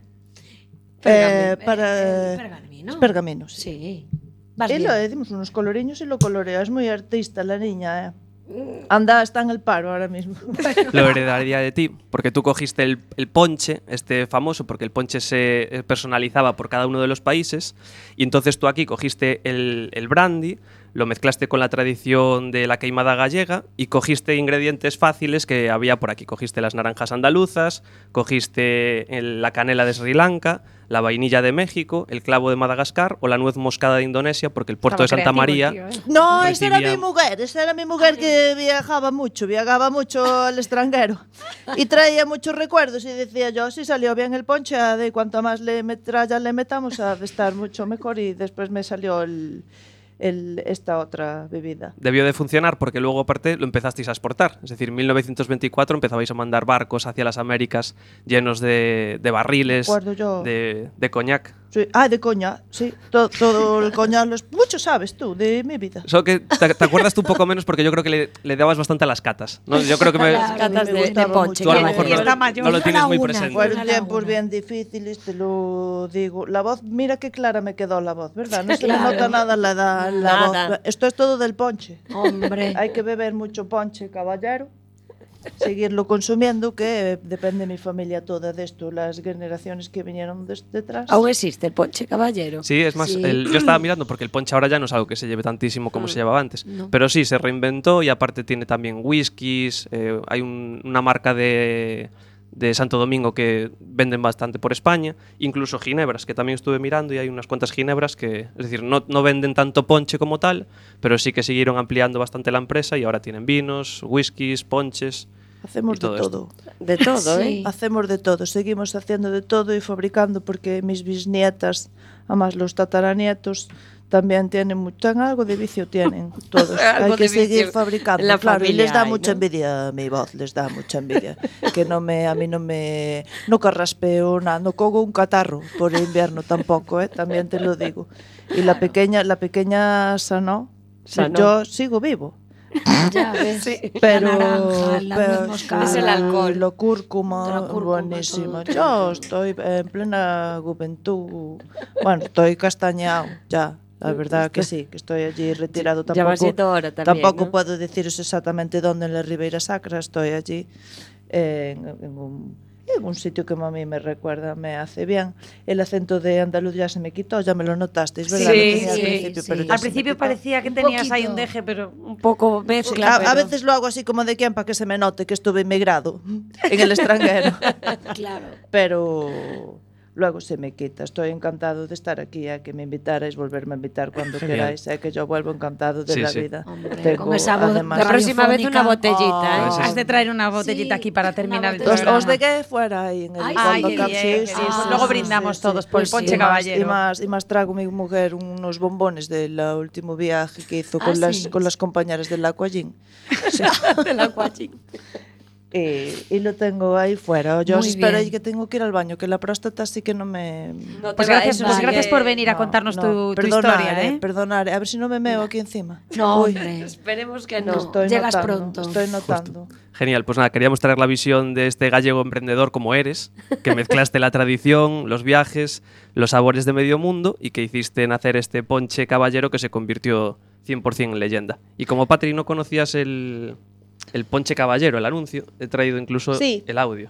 Pergamino. Pergamino, sí. Sí. Vas Y bien. le dimos unos coloriños y lo coloreó. Es muy artista la niña, ¿eh? Está en el paro ahora mismo. Lo heredaría de ti, porque tú cogiste el ponche, este famoso, porque el ponche se personalizaba por cada uno de los países, y entonces tú aquí cogiste el brandy, lo mezclaste con la tradición de la queimada gallega y cogiste ingredientes fáciles que había por aquí. Cogiste las naranjas andaluzas, cogiste la canela de Sri Lanka, la vainilla de México, el clavo de Madagascar o la nuez moscada de Indonesia, porque el puerto Estaba de Santa creativo, María... tío, ¿eh? No, recibía- esa era mi mujer que viajaba mucho al extranjero y traía muchos recuerdos y decía yo, si salió bien el ponche, de cuanto más metralla le metamos ha de estar mucho mejor, y después me salió esta otra bebida. Debió de funcionar porque luego aparte lo empezasteis a exportar. Es decir, en 1924 empezabais a mandar barcos hacia las Américas llenos de barriles Recuerdo yo. de coñac. Sí. De coña, sí, todo el coña, mucho sabes tú de mi vida. Solo que te acuerdas tú un poco menos porque yo creo que le dabas bastante a las catas, ¿no? Yo creo que Las a mí catas me de gustaba ponche. tú a lo que mejor valía. Y está mayor. no lo tienes muy Una. presente. Fueron Ojalá tiempos una. bien difíciles, te lo digo. La voz, mira qué clara me quedó la voz, ¿verdad? No se le Claro. nota nada la edad, la Nada. voz. Esto es todo del ponche. Hombre. Hay que beber mucho ponche, caballero. Seguirlo consumiendo, que depende mi familia toda de esto, las generaciones que vinieron detrás. Aún existe el ponche caballero. Sí, es más, Sí. yo estaba mirando porque el ponche ahora ya no es algo que se lleve tantísimo como se llevaba antes. No. Pero sí, se reinventó y aparte tiene también whiskies, hay una marca de Santo Domingo que venden bastante por España, incluso ginebras, que también estuve mirando y hay unas cuantas ginebras que, es decir, no venden tanto ponche como tal, pero sí que siguieron ampliando bastante la empresa y ahora tienen vinos, whiskies, ponches. Hacemos y todo de esto. todo. De todo, Sí. ¿eh? Hacemos de todo, seguimos haciendo de todo y fabricando, porque mis bisnietas, además los tataranietos, también tienen algo de vicio, tienen todos. Hay Algo que de seguir vicio fabricando, en la claro, y familia les da hay, mucha ¿no? envidia mi voz, les da mucha envidia. Que a mí no carraspeo nada, no cogo un catarro por el invierno tampoco, también te lo digo. Y la pequeña sanó. Sanó. Yo sigo vivo. Ya ves. Pero, La naranja, la nuez pero moscada. Es el alcohol. Lo cúrcuma, La cúrcuma, buenísimo. todo. Yo estoy en plena juventud. Bueno, estoy castañado ya. La verdad que sí, que estoy allí retirado. Ya va siendo hora también, Tampoco ¿no? puedo deciros exactamente dónde en la Ribeira Sacra. Estoy allí en un sitio que a mí me recuerda, me hace bien. El acento de andaluz ya se me quitó, ya me lo notasteis, ¿verdad? Sí, Lo tenía al sí, principio, sí. pero ya Al se me principio quitó. parecía que Un tenías ahí poquito. un deje, pero Un poco mezcla. A pero- veces lo hago así como de quien para que se me note que estuve inmigrado en el extranjero. Claro. Pero luego se me quita. Estoy encantado de estar aquí, a que me invitarais, volverme a invitar cuando Genial. queráis. Que yo vuelvo encantado de Sí, la sí. vida. Hombre, con esa voz además- La próxima vez una botellita, Oh. ¿eh? has de traer una botellita Sí, aquí para una terminar el botella. programa. Os de que fuera ahí en el Ay, Ay, cuando qué cap- bien, sí, qué sí, bien. sí, Pues sí, luego sí, brindamos sí, todos sí. por el Pues ponche sí. caballero. Y más trago mi mujer unos bombones del último viaje que hizo Ah, sí. con las compañeras del Aquagym. Sí. Del acuachín. y lo tengo ahí fuera. Yo Muy espero bien. que tengo que ir al baño, que la próstata sí que no me... No te Pues va- gracias, vale. gracias por venir a No, contarnos no, tu perdonar, historia, ¿eh? Perdonar, a ver si no me meo aquí encima. No, Uy, hombre. Esperemos que no. No. Llegas pronto. Estoy notando. Genial, pues nada, queríamos traer la visión de este gallego emprendedor como eres, que mezclaste la tradición, los viajes, los sabores de medio mundo y que hiciste nacer este ponche caballero que se convirtió 100% en leyenda. Y como Patri no conocías el ponche caballero, el anuncio, he traído incluso Sí. el audio.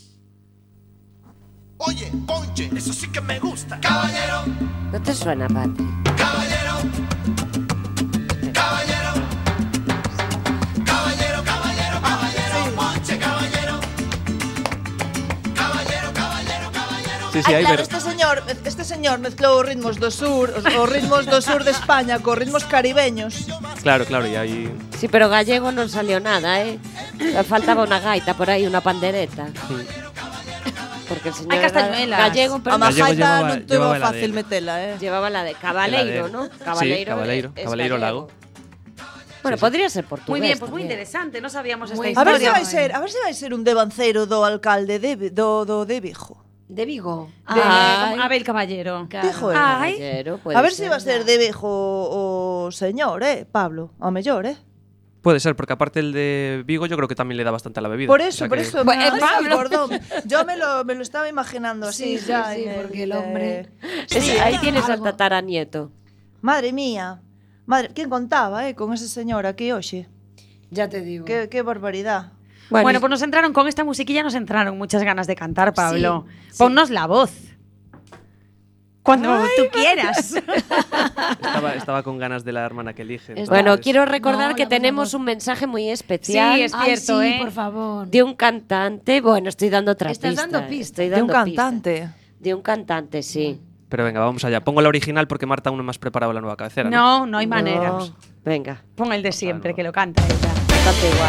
Oye, ponche, eso sí que me gusta. Caballero, ¿No te suena, Patri? caballero, caballero, caballero, caballero, caballero, ponche, caballero, caballero, caballero, caballero. Sí, sí, Ai, ahí claro, ver. este señor mezclou os ritmos do sur, os ritmos do sur de España cos ritmos caribeños. Claro, claro, y ahí... Sí, pero gallego non salió nada, ¿eh? Faltaba una gaita por ahí, una pandereta. Porque el señor Hay era castañuelas. gallego, A pero Gallego Majaita llevaba- non tuvo llevaba la fácil de- metela, llevaba la de cabaleiro, ¿no? Sí, cabaleiro, es cabaleiro gallego. lago. Bueno, podría ser portugués. Muy bien, pues muy también. interesante, no sabíamos Muy esta A ver historia. a ver se vai ser un devancero do alcalde de Vigo. De Vigo. Ay. Abel Caballero. Claro. Dijo él. Ay. Caballero, puede A ver se va a ser de Vigo o señor, Pablo, ao mellor, Puede ser, porque aparte el de Vigo yo creo que también le da bastante a la bebida. Por O eso, sea por que- eso. Bueno, me Pablo. acordó. Yo me lo estaba imaginando así Sí, ya. sí, en porque el hombre- Sí, ahí tienes al algo. tataranieto. Madre mía. Madre, ¿quién contaba, con ese señor aquí hoxe? Ya te digo. Qué barbaridad. Bueno, pues nos entraron con esta musiquilla, nos entraron muchas ganas de cantar, Pablo. Sí. Ponnos la voz. Cuando tú quieras. Estaba con ganas de la hermana que elige. Bueno, entonces- quiero recordar No, que la tenemos voz. un mensaje muy especial Sí, es Ay, cierto, sí, ¿eh? por favor. de un cantante. Bueno, estoy dando otra Estás pista. dando pista. Estoy De un dando pista. cantante. De un cantante, sí. Pero venga, vamos allá. Pongo la original porque Marta aún no me has preparado la nueva cabecera, ¿no? No hay manera. No. Venga, Pon el de siempre, que lo canta ella. cantante igual.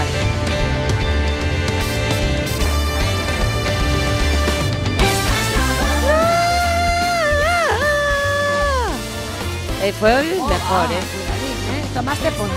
Fue hoy mejor, Tomaste ponche.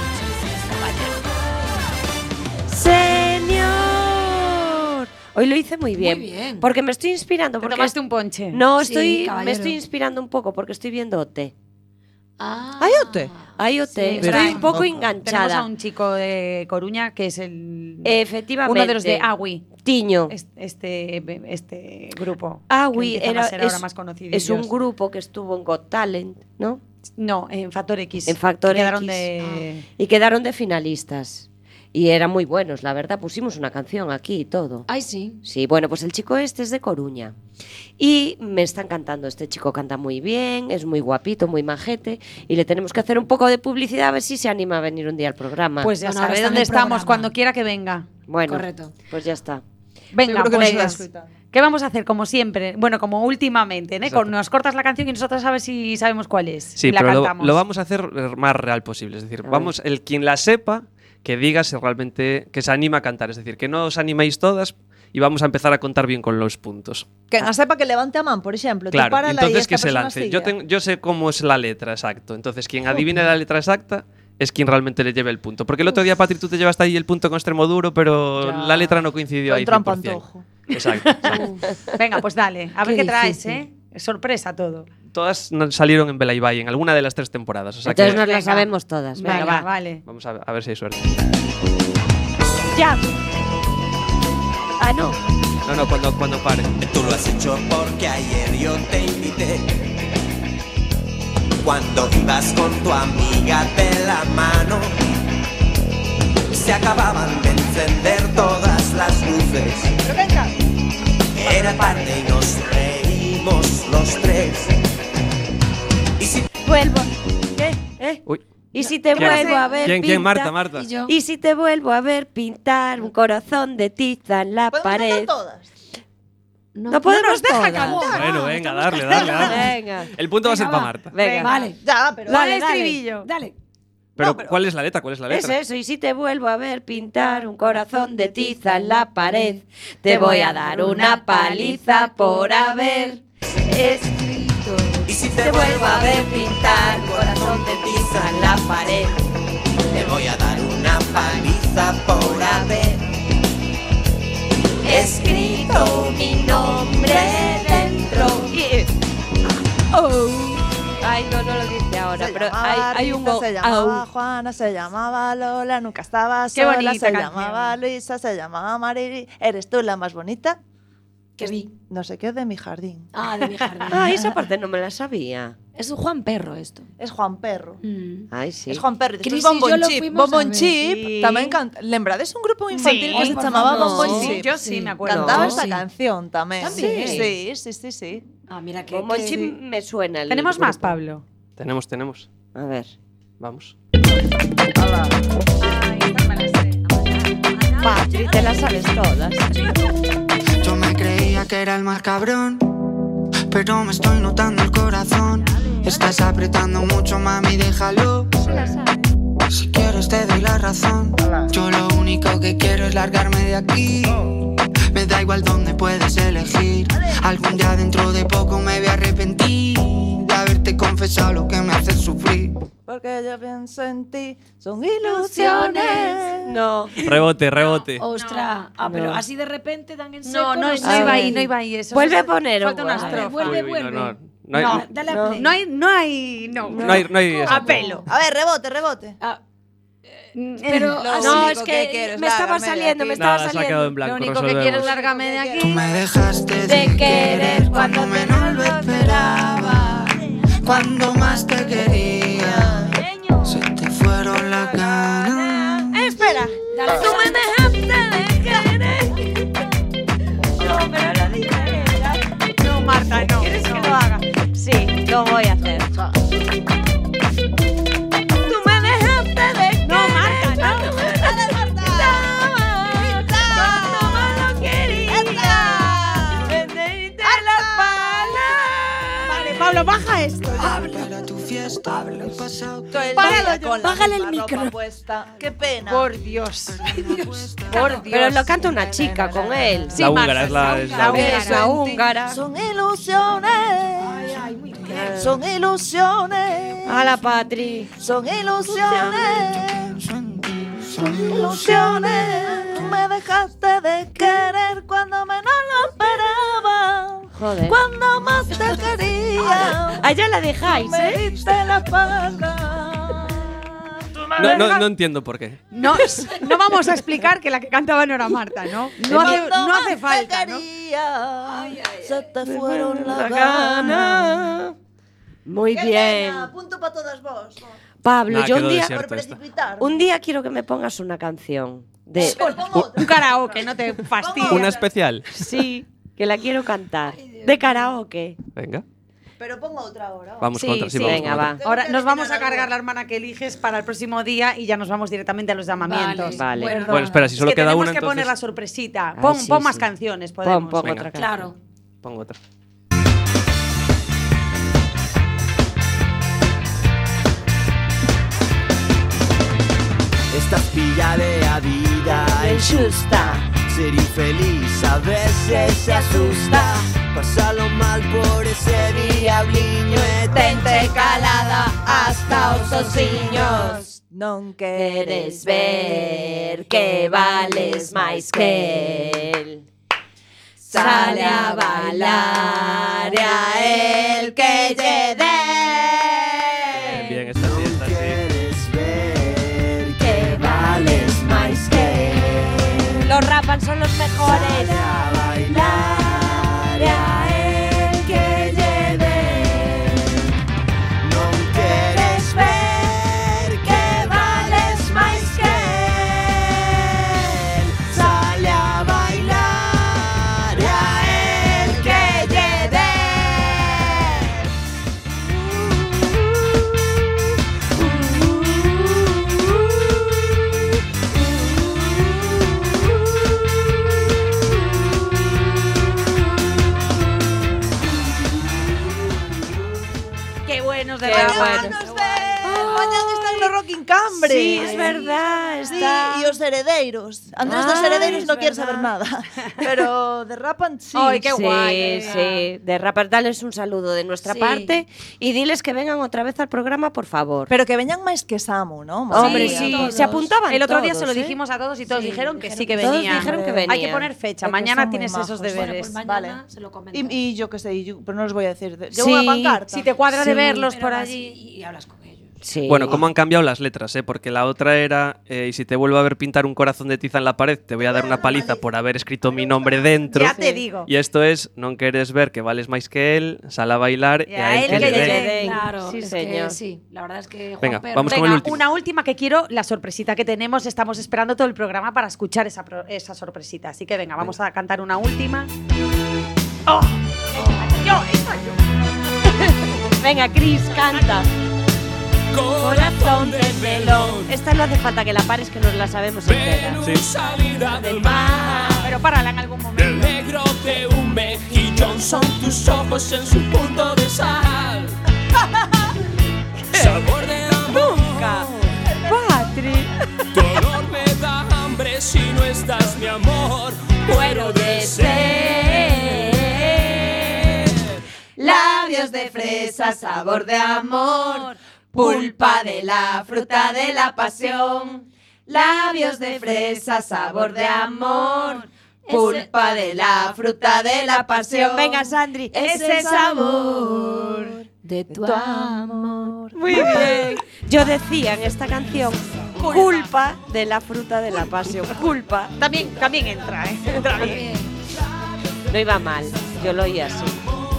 Señor. Hoy lo hice muy bien. Muy bien. Porque me estoy inspirando. ¿Te Porque tomaste un ponche? No, Sí, me caballero. estoy inspirando un poco porque estoy viendo OT. Ah. ¿Hay OT? Hay OT. Sí, Estoy verdad. un poco Tenemos enganchada. a un chico de Coruña que es el Efectivamente. uno de los de Agui. Tiño. Este grupo. Agui que empiezan a era, ser ahora más conocidos. es un grupo que estuvo en Got Talent, ¿no? No, en Factor X. En Factor Quedaron X. de. Y quedaron de finalistas. Y eran muy buenos, la verdad. Pusimos una canción aquí y todo. Ay, sí. Sí, bueno, pues el chico este es de Coruña. Y me está encantando. Este chico canta muy bien, es muy guapito, muy majete. Y le tenemos que hacer un poco de publicidad a ver si se anima a venir un día al programa. Pues ya Bueno, ahora sabe está en dónde el estamos, programa. cuando quiera que venga. bueno, correcto. pues ya está. Venga, Seguro que nos pues, está escuchando. ¿qué vamos a hacer? Como siempre. Bueno, como últimamente, ¿no? Exacto. Nos cortas la canción y nosotras a ver si sabemos cuál es. Sí, y la pero cantamos. lo vamos a hacer más real posible. Es decir, vamos, el quien la sepa, que diga si realmente que se anima a cantar. Es decir, que no os animéis todas y vamos a empezar a contar bien con los puntos. Que a sepa que levante a man, por exemplo. Claro, párala y entonces esta que se persona lance. siga. Yo sé cómo es la letra, exacto. Entonces, quien adivine la letra exacta es quien realmente le lleve el punto. Porque el otro día, Patri, tú te llevaste ahí el punto con Extremoduro, pero Ya. la letra no coincidió Con ahí trampa 100%. antojo. Exacto, exacto. Venga, pues dale. A ver Qué qué traes, difícil. ¿eh? Es sorpresa todo. Todas salieron en Bela Ibai, en alguna de las 3 temporadas. O sea Entonces que nos la Venga. sabemos todas. Venga, Venga, va. vale. vamos a ver si hay suerte. Ya. Ah, no. No, cuando pare. Tú lo has hecho porque ayer yo te invité. Cuando ibas con tu amiga de la mano, se acababan de encender todas las luces. Pero venga. Era tarde y nos reímos los tres. Y si Vuelvo. ¿Qué? ¿Eh? Uy. Y si te ¿Quién? vuelvo a ver ¿Quién? pintar- Marta, Marta. Y yo. Y si te vuelvo a ver pintar un corazón de tiza en la ¿Podemos pared. cantar todas? No podemos nos deja todas. cantar. Bueno, venga, darle. Venga. El punto va a ser Venga, para va. Marta. Venga. Vale. Ya, pero... Dale, Dale, dale. estribillo. Dale. Pero, ¿cuál es la letra? ¿Cuál es la Es letra? eso, y si te vuelvo a ver pintar un corazón de tiza en la pared, te voy a dar una paliza por haber escrito. Y si te vuelvo a ver pintar un corazón de tiza en la pared, te voy a dar una paliza por haber llamaba hay un Rita, se llamaba au. Juana, se llamaba Lola, nunca estaba Qué sola, bonita se canción. llamaba Luisa, se llamaba Marili. ¿Eres tú la más bonita? Que vi. No sé qué de mi jardín. Ah, de mi jardín. Ah, esa parte no me la sabía. Es un Juan Perro esto. Es Juan Perro. Ai, sí. Es Juan Perro. E Cris despois y Bombón yo lo Chip. fuimos a Bombón ver. Chip Sí. tamén canta. Lembrades un grupo infantil que se por chamaba favor. Bombón Sí, Chip? yo sí me acuerdo. Cantaba No. esta Sí. canción tamén. También. Sí. Ah, mira que... Como que- Chip me suena el ¿Tenemos más, grupo. Pablo? Tenemos. A ver. Vamos. Patri, te las sabes todas. Yo me creía que era el más cabrón, pero me estoy notando el corazón. Estás apretando mucho, mami, déjalo. Si quieres te doy la razón. Yo lo único que quiero es largarme de aquí. Me da igual dónde puedes elegir. Algún día dentro de poco me voy a arrepentir de haberte confesado lo que me hace sufrir. Porque yo pienso en ti, son ilusiones. No. Rebote. Ostras. Ah, pero No. así de repente dan en seco. No sé. iba ahí, ver. no iba ahí. Eso Vuelve eso- a poner Falta una un- a ver, estrofa. vuelve. No hay, No, dale a No. play. No hay. no hay esa. A pelo. A ver, rebote. Ah, pero Lo así- No, único es que que quiero es me estaba largarme de saliendo, aquí. me estaba Nada, se ha quedado en saliendo. blanco. Lo único que resolvemos. quiero es largarme de Tú aquí. me dejaste De querer cuando menos lo esperaba. Cuando más te quería, se te fueron las ganas. Espera. Dale, Tú me dejaste de querer. No, pero lo dije ella. No, Marta, no. ¿Quieres que lo haga? Sí, lo voy a hacer. Tú me dejaste de querer. No, Marta, no. Cuando más lo quería. Venderte las palas. Vale, Pablo, baja esto. Para tu fiesta, he pasado Bájale el micro. Qué pena. Por Dios. Por Dios. Pero lo canta una chica con él. Sí, La Marta, húngara es la. sí, es la la- húngara. Es la húngara. Son ilusiones. Son ilusiones. A la Patri. Son ilusiones. Son ilusiones. Tú me dejaste de querer cuando menos lo esperaba. Joder. Cuando más te quería. Allá la dejáis, Me ¿eh? diste la espalda. No entiendo por qué. No vamos a explicar que la que cantaba no era Marta, ¿no? No hace falta, ¿no? Se te fueron La las ganas. gana. Muy bien. Punto para todas vos. Pablo, Nah, yo quedó un día, desierto esta. un día quiero que me pongas una canción de Un karaoke, no te fastidies. Una especial. sí, que la quiero cantar. De karaoke. Venga. Pero pongo otra ahora. Vamos Sí, con otra. Sí, sí. vamos Venga, con otra. va. Ahora nos vamos a cargar la hermana que eliges para el próximo día y ya nos vamos directamente a los llamamientos. Vale. Perdona. Bueno, espera, si solo Es que queda tenemos una, que entonces. poner la sorpresita. Ay, Pon, sí, pon más sí. canciones, podemos. Pon Venga. otra canción. Claro. Pongo otra. Estás pillada a vida Xusta. ser infeliz a veces se asusta. Pásalo mal por ese diabliño e tente calada hasta os osiños. Non Queres ver que vales máis que el. Sale a bailar e a el que lle dé. Bien, esta sí, esta sí. Queres ver Que vales máis que él. Los rapan son los mejores. a bailar E a el que lle dé. non queres ver que vales máis que él. Sale a bailar e a él que lle dé. Qué buenos de Qué verdad. bueno. Mañana están los Rock in Cambre. Sí, es verdad. Sí, Está. y os heredeiros. Andrés dos Ay, heredeiros es no quiere verdad. saber nada. Pero derrapan sí. Ay, qué Sí, guay. sí. De Rapper, dales un saludo de nuestra Sí. parte y diles que vengan otra vez al programa, por favor. Pero que veñan máis que Samu, ¿no? Hombre, Sí, sí, todos. se apuntaban El otro día todos, se lo ¿eh? dijimos a todos y todos Sí, dijeron que sí dijeron que Todos venían. dijeron que Hay que venían. poner fecha. Es que Mañana son muy tienes esos majos. Bueno, deberes. pues mañana Vale. se lo comentamos. Y yo qué sé, pero no os voy a decir. Sí, Llevo una pancarta. Si te cuadra de Sí, verlos Pero por vas allí. y hablas con ellos. Sí. Bueno, cómo han cambiado las letras, porque la otra era y si te vuelvo a ver pintar un corazón de tiza en la pared, te voy a dar una paliza por haber escrito mi nombre dentro. Ya te digo. Y esto es, non queres ver que vales máis que él, sal a bailar e a él que lle den. Claro, Sí, es señor. que sí, la verdad es que Venga, Juanper- vamos con el Venga, último. una última que quiero, la sorpresita que tenemos. Estamos esperando todo el programa para escuchar esa sorpresita. Así que venga, vamos a cantar una última. ¡Oh! Esta yo. Venga, Cris, canta. Corazón de melón. Esta no hace falta que la pares, que nos la sabemos entera. Sí. Salida del mar, Pero párala en algún el momento. negro de un mejillón son tus ojos en su punto de sal. Sabor de amor, Patri. tu olor me da hambre si no estás, mi amor. Muero de sed. Labios de fresa, sabor de amor. Pulpa de la fruta de la pasión. Labios de fresa, sabor de amor. Pulpa de la fruta de la pasión. Venga, Sandri. Ese sabor de tu amor. Muy bien. Yo decía en esta canción, culpa de la fruta de la pasión. Culpa. También entra, ¿eh? Entra bien. No iba mal. Yo lo oía así.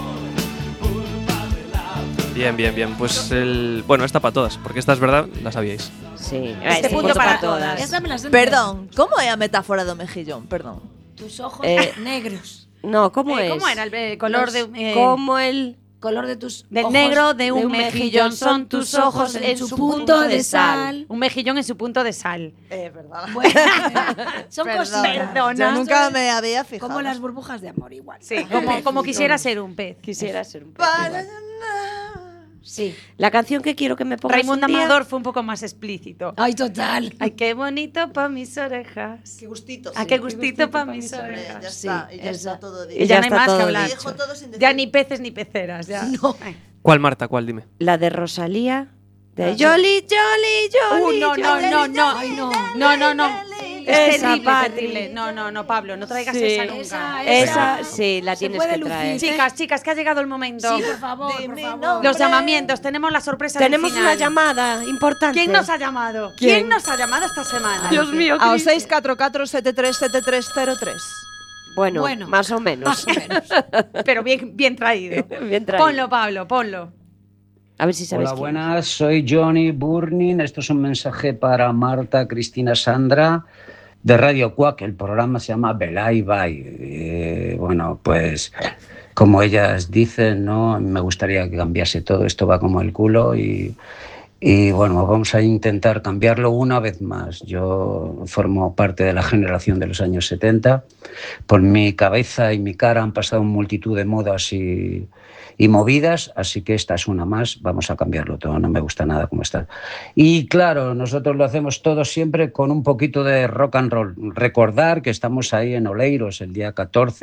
Bien, bien, bien. Pues bueno, esta para todas, porque esta es verdad, la sabíais. Sí. Este punto para todas. Esa me la sé entera. Perdón, como é a metáfora do mexillón? Perdón. Tus ojos negros. No, ¿cómo es? ¿Cómo era el color de Como el Color de tus del ojos negro de un mejillón son tus ojos en su punto de sal. Un mejillón en su punto de sal. Verdad. Bueno, son Perdona. cositas. Perdona. Yo nunca me había fijado. Como las burbujas de amor, igual. Sí, como quisiera ser un pez. quisiera ser un poco Para- igual. Sí. La canción que quiero que me pongas Raimundo un día- Amador fue un poco más explícito. Ay, total. Ay, qué bonito pa' mis orejas. Qué gustito. Ah, sí. qué gustito pa' mis Ya orejas. está, y ya esa. está todo Y dicho. ya ya no hay está más que todo hablar. Dijo todo sin decir. Ya ni peces ni peceras. Ya. No. Ay. ¿Cuál, Marta? ¿Cuál? Dime. La de Rosalía. De Jolly, Jolly, Jolly. No, no, Jolly. no, no. Ay, no. No, no, no. Es Esa, terrible, Patri. terrible. No, no, no, Pablo, no traigas Sí. esa nunca. Esa sí, la Se tienes puede que lucir. traer. Chicas, que ha llegado el momento. Sí, por favor, por Dime favor. nombre. Los llamamientos, tenemos la sorpresa del Tenemos final. una llamada importante. ¿Quién nos ha llamado? ¿Quién nos ha llamado esta semana? Dios mío, Ao Cris. 644-737303. Bueno, Bueno, más o menos. Más o menos. Pero bien traído. Bien traído. Ponlo, Pablo, ponlo. A ver si sabes Hola, quién. buenas, soy Johnny Burning. Esto es un mensaje para Marta, Cristina, Sandra, de Radio Cuac. El programa se llama Belay Bay. Bueno, pues como ellas dicen, ¿no? Me gustaría que cambiase todo. Esto va como el culo y bueno, vamos a intentar cambiarlo una vez más. Yo formo parte de la generación de los años 70. Por mi cabeza y mi cara han pasado multitud de modas y movidas, así que esta es una más. Vamos a cambiarlo todo, no me gusta nada como está. Y claro, nosotros lo hacemos todo siempre con un poquito de rock and roll. Recordar que estamos ahí en Oleiros el día 4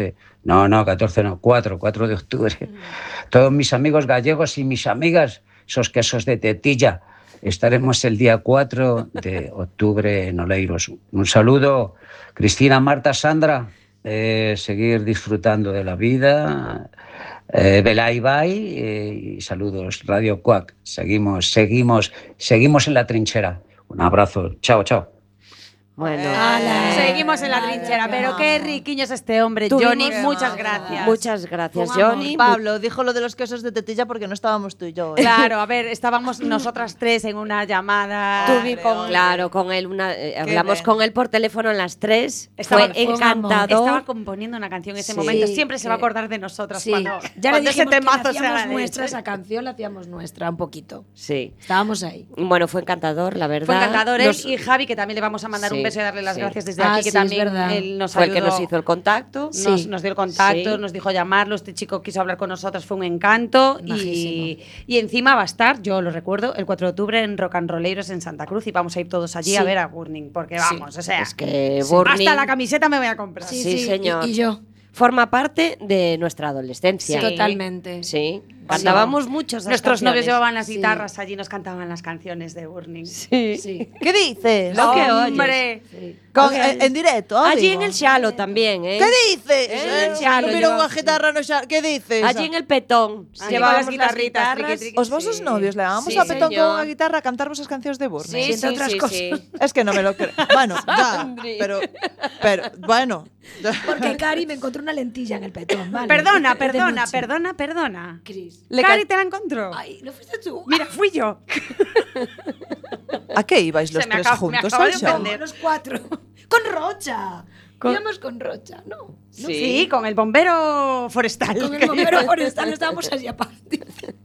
de octubre. Todos mis amigos gallegos y mis amigas, esos quesos de tetilla, estaremos el día 4 de octubre en Oleiros. Un saludo, Cristina, Marta, Sandra, seguir disfrutando de la vida. Belay Bay y saludos, Radio Cuac. Seguimos en la trinchera. Un abrazo. Chao, chao. Bueno, Seguimos en la trinchera, pero qué riquiño es este hombre, Tuvimos- Johnny. Muchas gracias. muchas gracias, Con amor. Johnny. Pablo dijo lo de los quesos de tetilla porque no estábamos tú y yo. ¿eh? Claro, a ver, estábamos nosotras tres en una llamada. Claro, con él hablamos bien. con él por teléfono a las 3. Estaba- Fue encantador. Estaba componiendo una canción en ese Sí, momento. Siempre se va a que- acordar de nosotras Sí. cuando, Ya le cuando ese dijimos que la temazo se hacíamos haga nuestra, de hecho. esa canción la hacíamos nuestra un poquito. Sí. Estábamos ahí. Bueno, fue encantador, la verdad. Fue encantador él Nos- y Javi, que también le vamos a mandar Sí, un beso y darle las sí. gracias desde Ah, aquí, que sí, es también verdad. él nos fue el que ayudó. nos hizo el contacto. Nos dio el contacto, Sí. nos dijo llamarlo, este chico quiso hablar con nosotros, fue un encanto y encima va a estar, yo lo recuerdo, el 4 de octubre en Rock and Rolleiros en Santa Cruz y vamos a ir todos allí Sí. a ver a Burning, porque vamos, o sea, Es que Burning hasta la camiseta me voy a comprar. Sí, señor. Y yo. forma parte de nuestra adolescencia. Sí. Totalmente. Sí. Cantábamos muchos esas Nuestros novios canciones. llevaban las Sí. guitarras allí y nos cantaban las canciones de Burning. Sí. ¿Qué dices? Lo que oyes. ¡Hombre! Sí. En directo, Allí digo. en el Xalo tamén, ¿Qué dices? En el Xalo Mira llevamos- unha guitarra no Xalo. ¿Qué dices? Allí en el Petón. Allí Llevábamos con las guitarritas, guitarras. triqui, triqui. Os vosos novios le dábamos Sí, a petón señor. con unha guitarra a cantarvos as cancións de Burning. Sí, entre otras cosas. sí. Es que no me lo creo. Bueno, ya, Andri. pero bueno. Porque Cari me encontró una lentilla en el petón, ¿vale? Perdona, De perdona, noche. perdona. Cris. Cari te la encontró. Ay, ¿no fuiste tú? Mira, fui yo. ¿A qué ibais los Se me tres acaba- me juntos acaba al de show? ofender. Los 4. Con Rocha. Íbamos con Rocha, ¿no? Sí, con el bombero forestal. Con el bombero forestal estábamos allí aparte.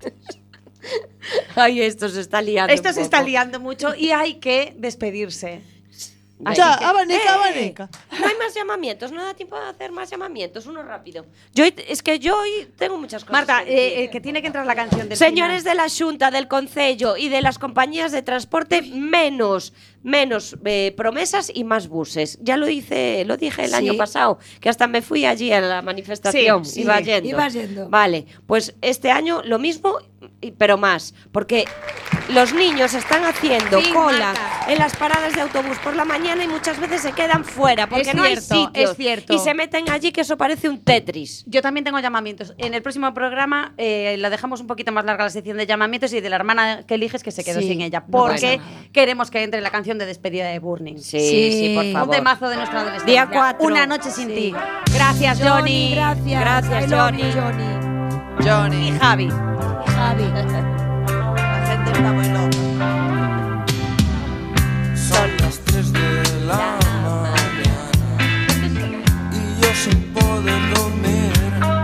Ay, esto se está liando. Esto un se está poco. liando mucho y hay que despedirse. Ya, abanica. No hay más llamamientos, no da tiempo de hacer más llamamientos, uno rápido. Es que yo hoy tengo muchas cosas. Marta, que decir. que tiene que entrar la canción del Señores de la Xunta, del Concello y de las compañías de transporte, menos promesas y más buses. Ya lo dije el Sí. año pasado, que hasta me fui allí a la manifestación. Sí, iba sí, yendo. ibas yendo. Vale, pues este año lo mismo, pero más, porque los niños están haciendo Sí, cola Marta. en las paradas de autobús por la mañana y muchas veces se quedan fuera porque Es no hay cierto, sitios. es cierto. Y se meten allí que eso parece un Tetris. Yo también tengo llamamientos. En el próximo programa la dejamos un poquito más larga la sección de llamamientos y de la hermana que eliges que se quedó Sí, sin ella. no Porque pasa nada. queremos que entre la canción de despedida de Burning. Sí, por Un favor. temazo de nuestra adolescencia. Día 4. Una noche sin Sí. ti. Gracias, Johnny. Gracias. Gracias, I love Johnny. you, Johnny. Johnny, Y Javi. Javi. la gente está muy loca. Son las 3 de la mañana y yo sin poder dormir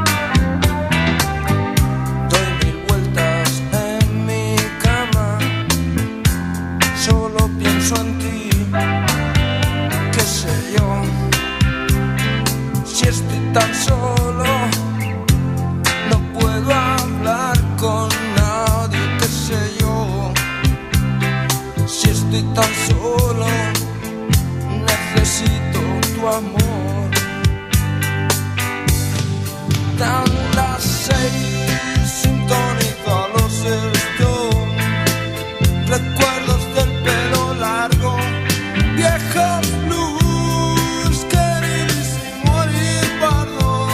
doy 1000 vueltas en mi cama, solo pienso en ti. Qué sé yo, si estoy tan solo, no puedo hablar con nadie. Qué sé yo, si estoy tan solo, necesito tu amor. Dan las 6, sintonizo a los Stones, recuerdos del pelo largo, viejos blues, queridísimo y perdón.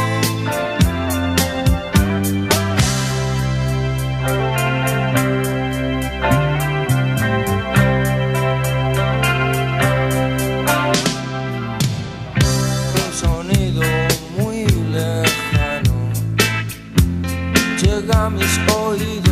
Un sonido muy lejano llega a mis oídos.